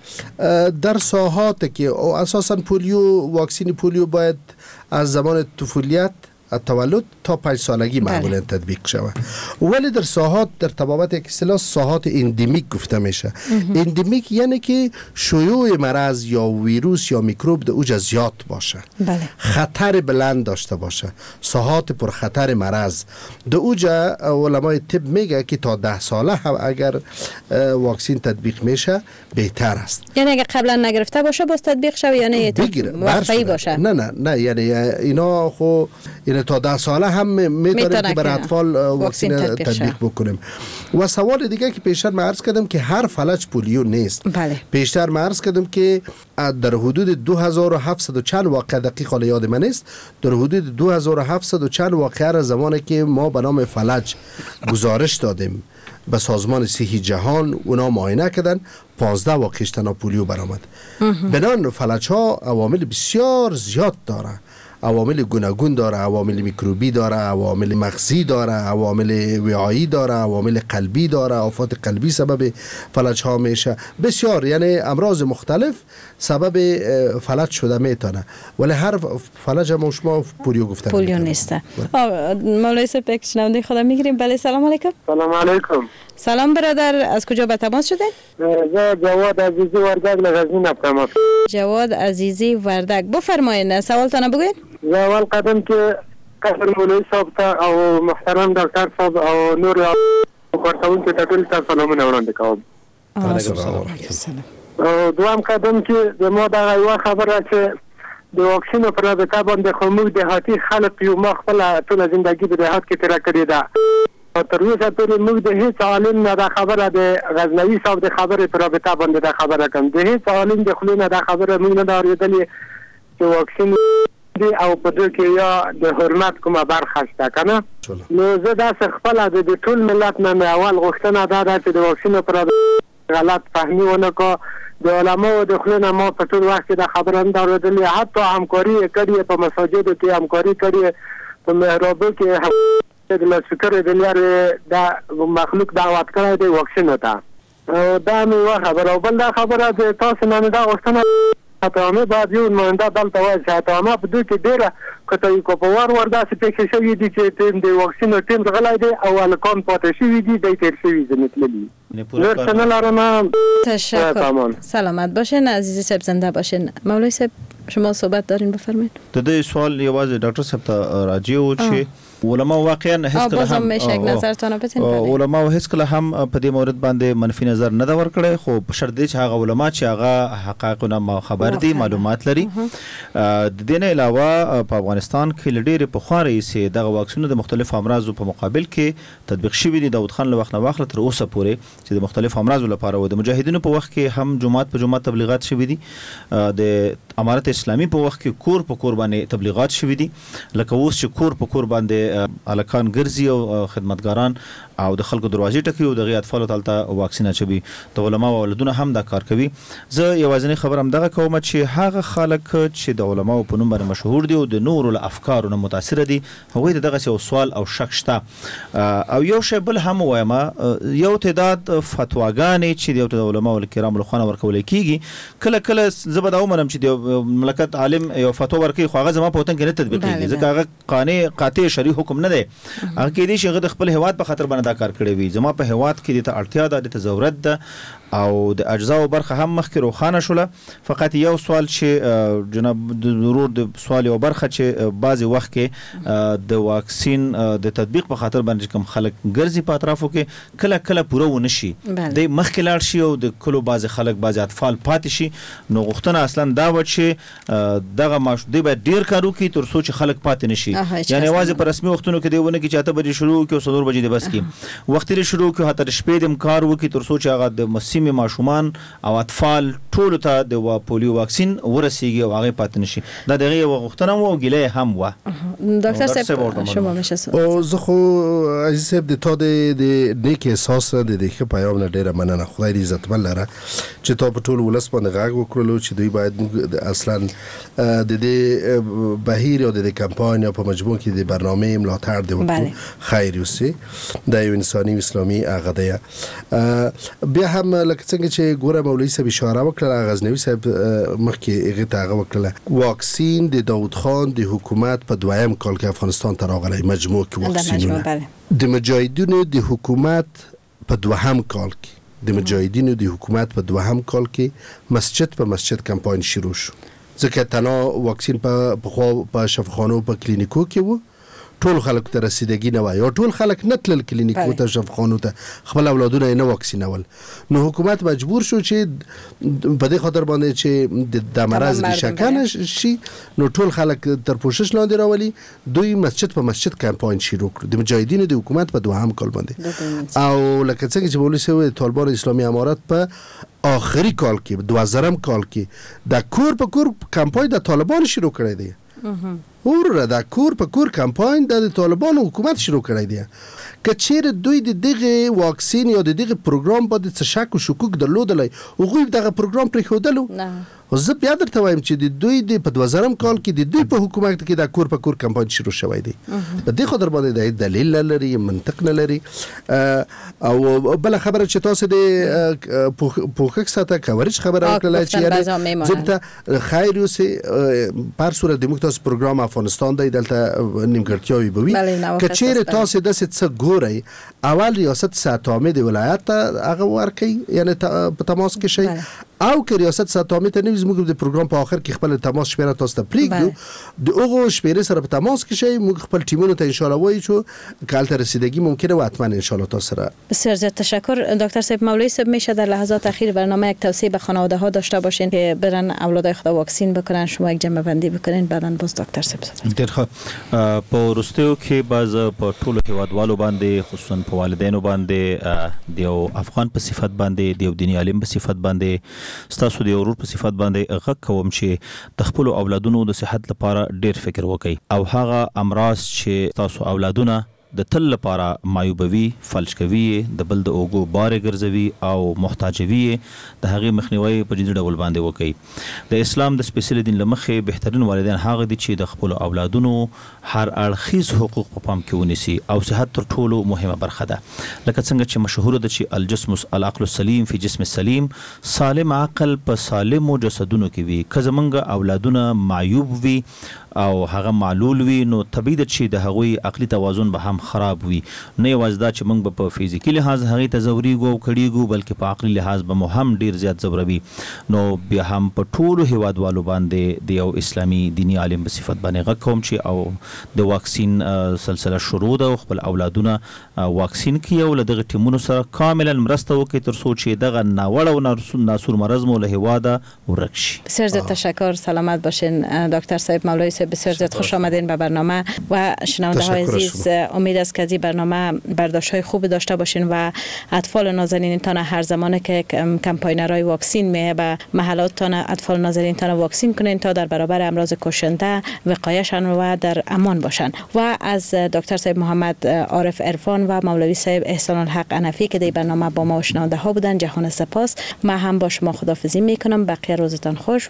در ساحات که اساسا پولیو واکسین پولیو باید از زمان طفولیت تولد تا پنج سالگی معمولا تطبیق شود، ولی در ساحات در طبابت یک اصطلاح ساحات اندمیک گفته میشه. اندمیک یعنی که شیوع مرض یا ویروس یا میکروب در اوج زیاد باشه، بله. خطر بلند داشته باشه، ساحات پر خطر مرض در اوج علمای طب میگه که تا ده ساله هم اگر واکسین تطبیق میشه بهتر است. یعنی اگر قبلا نگرفته باشه باز تطبیق شود یعنی وقتی باشه؟ نه نه نه یعنی اینا خو یعنی تا ده ساله هم میتونیم که برای اطفال واکسین تطبیق بکنیم. و سوال دیگه که پیشتر من عرض کردم که هر فلج پولیو نیست. بله. پیشتر من عرض کردم که در حدود دو هزار و هفتصد و چند واقعه، دقیق حالا یاد من نیست، در حدود دو هزار و هفتصد و چند واقعه را زمانی که ما به نام فلج گزارش دادیم به سازمان صحی جهان، اونا معاینه کردن، پانزده واقعش تنها پولیو برآمد. بنان فلج ها عوامل بسیار زیاد داره، عوامل گوناگون داره، عوامل میکروبی داره، عوامل مغزی داره، عوامل وعایی داره، عوامل قلبی داره، آفات قلبی سبب فلج ها میشه بسیار، یعنی امراض مختلف سبب فلج شده میتونه، ولی هر فلج هم شما پولیو گفتن پولیو نیسته. مولوی صاحب یک شنونده خدا میگیریم. بله سلام علیکم. سلام علیکم. سلام برادر، از کجا به تماس شدین؟ زه جواد عزیزی وردک لغزنین تماس. جواد عزیزی وردک، بفرمایید سوالتان بگوین. زه اول قدم که قدر مولوی صاحب ته او محترم ډاکټر صاحب او نور کارکونکو ته ټول ته سلامونه وړاندې کوم. علیکم السلام. او دوام قدم چې د ما دا یو خبره چې د واکسین پر رابطه باندې خو موږ دهاتي خلک یو ما خپل ټول ژوندۍ په دهات کې تیر کړی دا. تر اوسه پورې موږ د هیڅ عالم نه دا خبره د غزنوي صاحب د خبرې پر رابطه باندې دا خبره کوم. د هیڅ عالم د خلونو دا خبره موږ نه اورېدلې چې واکسین دی او په دوی کې یا د حرمت کومه برخه شته کنه. نو زه داسې خپله د ټول ملت نه مې اول غوښتنه دا ده چې د واکسینو پر غلط فهمي ونه کړو. د علماو د خولې نه ما په ټول وخت کې دا خبره هم ده اورېدلې، حتی همکاري یې کړې، په مساجدو کې همکاري کړې، په محرابو کې د لاسفکرې د لارې دا مخلوق دعوت کړی دی واکسینو ته. دا مې یوه خبره. او بل دا خبره د تاسو نه مې دا غوښتنه حتامه باید یو نماینده دلته وایي چې حتامه په دوی کې ډېره کتایي کوپوار ور داسې پېښې شوي دي چې ټیم د واکسینو ټیم غلی دی او هلکان پاتې شوي دي، دی تېر شوي ځینې تللي. نور څه نه لرم. تشکر. سلامت باشین عزیز صاحب، زنده باشین. مولوی صاحب شما صحبت دارین، بفرمایید. د دې سوال یوازې ډاکټر صاحب ته راجع و چې علماء واقعا هیڅ کله هم نظرتونه پتن علماء هیڅ کله هم په دې مورد باندې منفي نظر نه دا ور کړی، خو په شرط دی چې هغه علماء چې هغه حقایقونه خبر دي، معلومات لري. د دې نه علاوه په افغانستان کې لډېر په خواري سي دغه واکسینو د مختلف امراضو په مقابل کې تطبیق شوی دي. داود خان له وخت نه واخله تر اوسه پورې چې د مختلف امراضو لپاره و د مجاهدینو په وخت کې هم جماعت په جماعت تبلیغات شوی دي، د امارت اسلامي په وخت کې کور په کور باندې تبلیغات شوی دي، لکه اوس چې کور په کور باندې الکان ګرځي او خدمتګاران او د خلکو دروازې ټکی او د غي اطفال تلته واکسین اچوي. د علماء او ولادونه هم دا کار کوي. زه یوازینی خبر هم دغه کوم چې هغه خلک چې د علماء په نوم باندې مشهور دي او د نور له افکارو نه متاثر دي، هغوی دغه یو سوال او شک شته. او یو شی بل هم وایم، یو تعداد فتواګانې چې د علماء او کرام له خوا ورکول کیږي، کله کله زبد او منم چې د مملکت عالم یو فتوا ورکړي، خو هغه زما په وطن کې نه تطبیق کیږي ځکه هغه قانع قاطع شرعي حکم نه دی. هغه کې دي چې هغه خپل هواد په خاطر باندې دا کار کړی وي. زما په هواد کې د اړتیا ده، د ضرورت ده او د اجزا او برخه هم مخکې روخانه شوله. فقط یو سوال چې جناب د ضرور د سوال او برخه چې بعضی وخت کې د واکسین د تطبیق په خاطر باندې کوم خلک ګرځي په اطرافو کې کله کله پوره ونه شي، د مخکې لاړ شي او د کلو بعضی خلک بعضی اطفال پاتې شي. نو غوښتنه اصلا دا و چې دغه ماش دی به ډیر کارو کې تر څو چې خلک پاتې نشي، یعنی واځي په رسمي وختونو کې دیونه کې چې اته بجې شروع کې او څلور بجې د بس کې وخت لري شروع کې هتر شپې د کار وکي تر څو چې هغه د مسیمه ماشومان او اطفال ټول ته د پولیو واکسین ورسیږي او هغه پاتې نشي. دا دغه یو غوښتنه و او ګیله هم و. ډاکټر صاحب شما مشه او زه خو عزیز صاحب د تو د نیک احساس د دې پیغام نه ډیره مننه. خدای دې عزت مل لره چې تو په ټول ولس باندې غاغ وکړلو چې دوی باید اصلا د دې بهیر او د کمپاین په مجموع کې د برنامه ملاتړ دی وکړو خیر وسی د یو انساني اسلامي هغه دی. بیا هم لکه څنګه چې ګوره مولوی صاحب اشاره وکړه، غزنوي صاحب مخکې هغه ته هغه وکړه واکسین د داود خان د حکومت په دویم کال کې افغانستان ته راغلی، مجموع کې واکسینونه د مجاهدینو د حکومت په دوهم کال کې د مجاهدینو د حکومت په دوهم کال کې مسجد په مسجد کمپاین شروع شو، ځکه تنها واکسین په په شفاخانو په کلینیکو کې وو، ټول خلک ته رسیدګي نه وای او ټول خلک نه تلل کلینیکو ته شفاخانو ته، خپل اولادونه نه واکسینول. نو حکومت مجبور شو چې په دې خاطر باندې چې د مرز نشکنه شي، نو ټول خلک تر پوښښ لاندې راولي، دوی مسجد په مسجد کمپاین شروع کړ د مجاهدینو د حکومت په دوهم کال باندې. او لکه څنګه چې مولوی صاحب طالبان اسلامي امارات په آخري کال کې دوازدهم کال کې د کور په کور کمپاین د طالبان شروع کړی دی. اوره دا کور په کور کمپاین د طالبانو حکومت شروع کړی دی. که چیرې دوی د دغه واکسین یا د دغه پروګرام باندې څه شک او شکوک درلودلی، هغوی دغه پروګرام پرېښودلو. زه بیا درته وایم چې د دوی د په دوازدهم کال کې د دوی په حکومت کې د کور په کور کمپاین شروع شوی دی. په دې خاطر باندې د دلیل نه لري، منطق نه لري. او بل خبره چې تاسو د پوښښ ساته کوریج خبره وکړه چې یعنی زبته خیر اوسه پر صورت د مختلف پروګرام افغانستان دی دلته نیمګړتیاوي بوي. که چیرې تاسو د څه ګورئ، اول ریاست ساتامه د ولایت هغه ورکي یعنی په تماس کې شي، او که ریاست ساتامه ته نویز موږ د پروګرام په اخر کې خپل تماس شمیره تاسو ته پریږدو، د هغه شمیره سره په تماس کې شي، موږ خپل ټیمونو ته ان شاء الله وایو چې کالته رسیدگی ممکنه و حتما ان شاء الله تاسو سره. بسیار زیاد تشکر دکتر صاحب. مولوی صاحب میشه در لحظات اخیر برنامه یک توصیه به خانواده ها داشته باشین که برن اولادای خود واکسین بکنن، شما یک جمع بندی بکنین، بعداً باز دکتر صاحب. ډیر ښه. په وروستیو کې باز په ټولو هیوادوالو باندې خصوصا په والدینو باندې د یو افغان په صفت باندې د یو دیني عالم په صفت باندې ستاسو د ورور په صفات باندې غږ کوم چې د خپل اولادونو د صحت لپاره ډیر فکر وکړي او هغه امراض چې تاسو اولادونه د تل لپاره مایوبوي فلج کوي د بل د اوګو بار ګرځوي او محتاجوي د هغې مخنیوي په جدي ډول باندې وکړي. د اسلام د سپیشل دین لمخې بهترین والدین هغه دي چې د خپل اولادونو هر اړخیز حقوق په پام کې ونیسي او صحت تر ټولو مهمه برخه ده. لکه څنګه چې مشهور ده چې الجسم العقل السلیم فی جسم السلیم، سالم عقل په سالمو جسدونو کې وي. که زمونږ اولادونه معیوب وي او هغه معلول وي نو طبیعي ده چې د هغوی عقلي توازن به هم خراب وي. نه یوازې دا چې موږ به په فزیکي لحاظ هغې ته ځورېږو او کړېږو بلکې په عقلي لحاظ به مو هم ډېر زیات ځوروي. نو بیا هم په ټولو هیوادوالو باندې د یو اسلامي دیني عالم په صفت باندې غږ کوم چې او د واکسین سلسله شروع ده او خپل اولادونه واکسین کړي او له دغه ټیمونو سره کاملا مرسته وکړي تر څو چې دغه ناوړه او ناسور مرض مو له هیواده ورک شي. بسیار زیاد تشکر، سلامت باشین دکتر صاحب مولوی صاحب، بسیار زیاد خوش آمدین به برنامه و شنونده های عزیز. امید است که از این برنامه برداشت های خوب داشته باشین و اطفال نازنینتان هر زمانی که کمپاینرهای واکسین میه به محلاتتان اطفال نازنینتان واکسین کنین تا در برابر امراض کشنده وقایهشان و در امان باشن. و از دکتر صاحب محمد عارف عرفان و مولوی صاحب احسان الحق حنفی که در برنامه با ما شنونده ها بودن جهان سپاس. من هم با شما خداحافظی میکنم. بقیه روزتان خوش.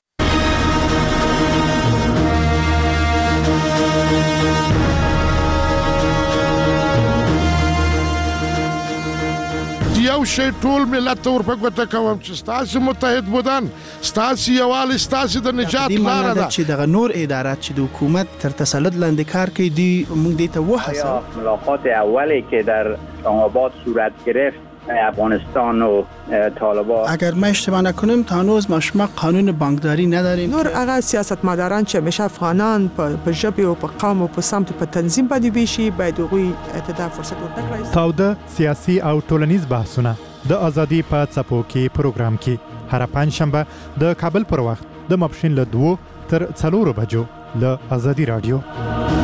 یو شی ټول ملت ته ورپګوته کوم چې ستاسو متحد بودن، ستاسو یووالی ستاسو د نجات لاره ده. چې دغه نور ادارات چې د حکومت تر تسلط لاندې کار کوي دی موږ دې ته وهڅوو. ملاقات اولی که در اسلام‌آباد صورت گرفت افغانستان و طالبان، اگر ما اشتباه نکنیم تا هنوز ما شما قانون بانکداری نداریم. نور هغه سیاستمداران چې همیشه افغانان په ژبه او په قوم او په سمت په تنظیم باندې ویشي باید هغوی ته دا فرصت ورکړي. تاوده سیاسي او ټولنیز بحثونه د ازادي په څپو کې پروګرام کې هر پنځشنبه د کابل پر وخت د ماپښین له دوه تر څلورو بجو له ازادي رادیو.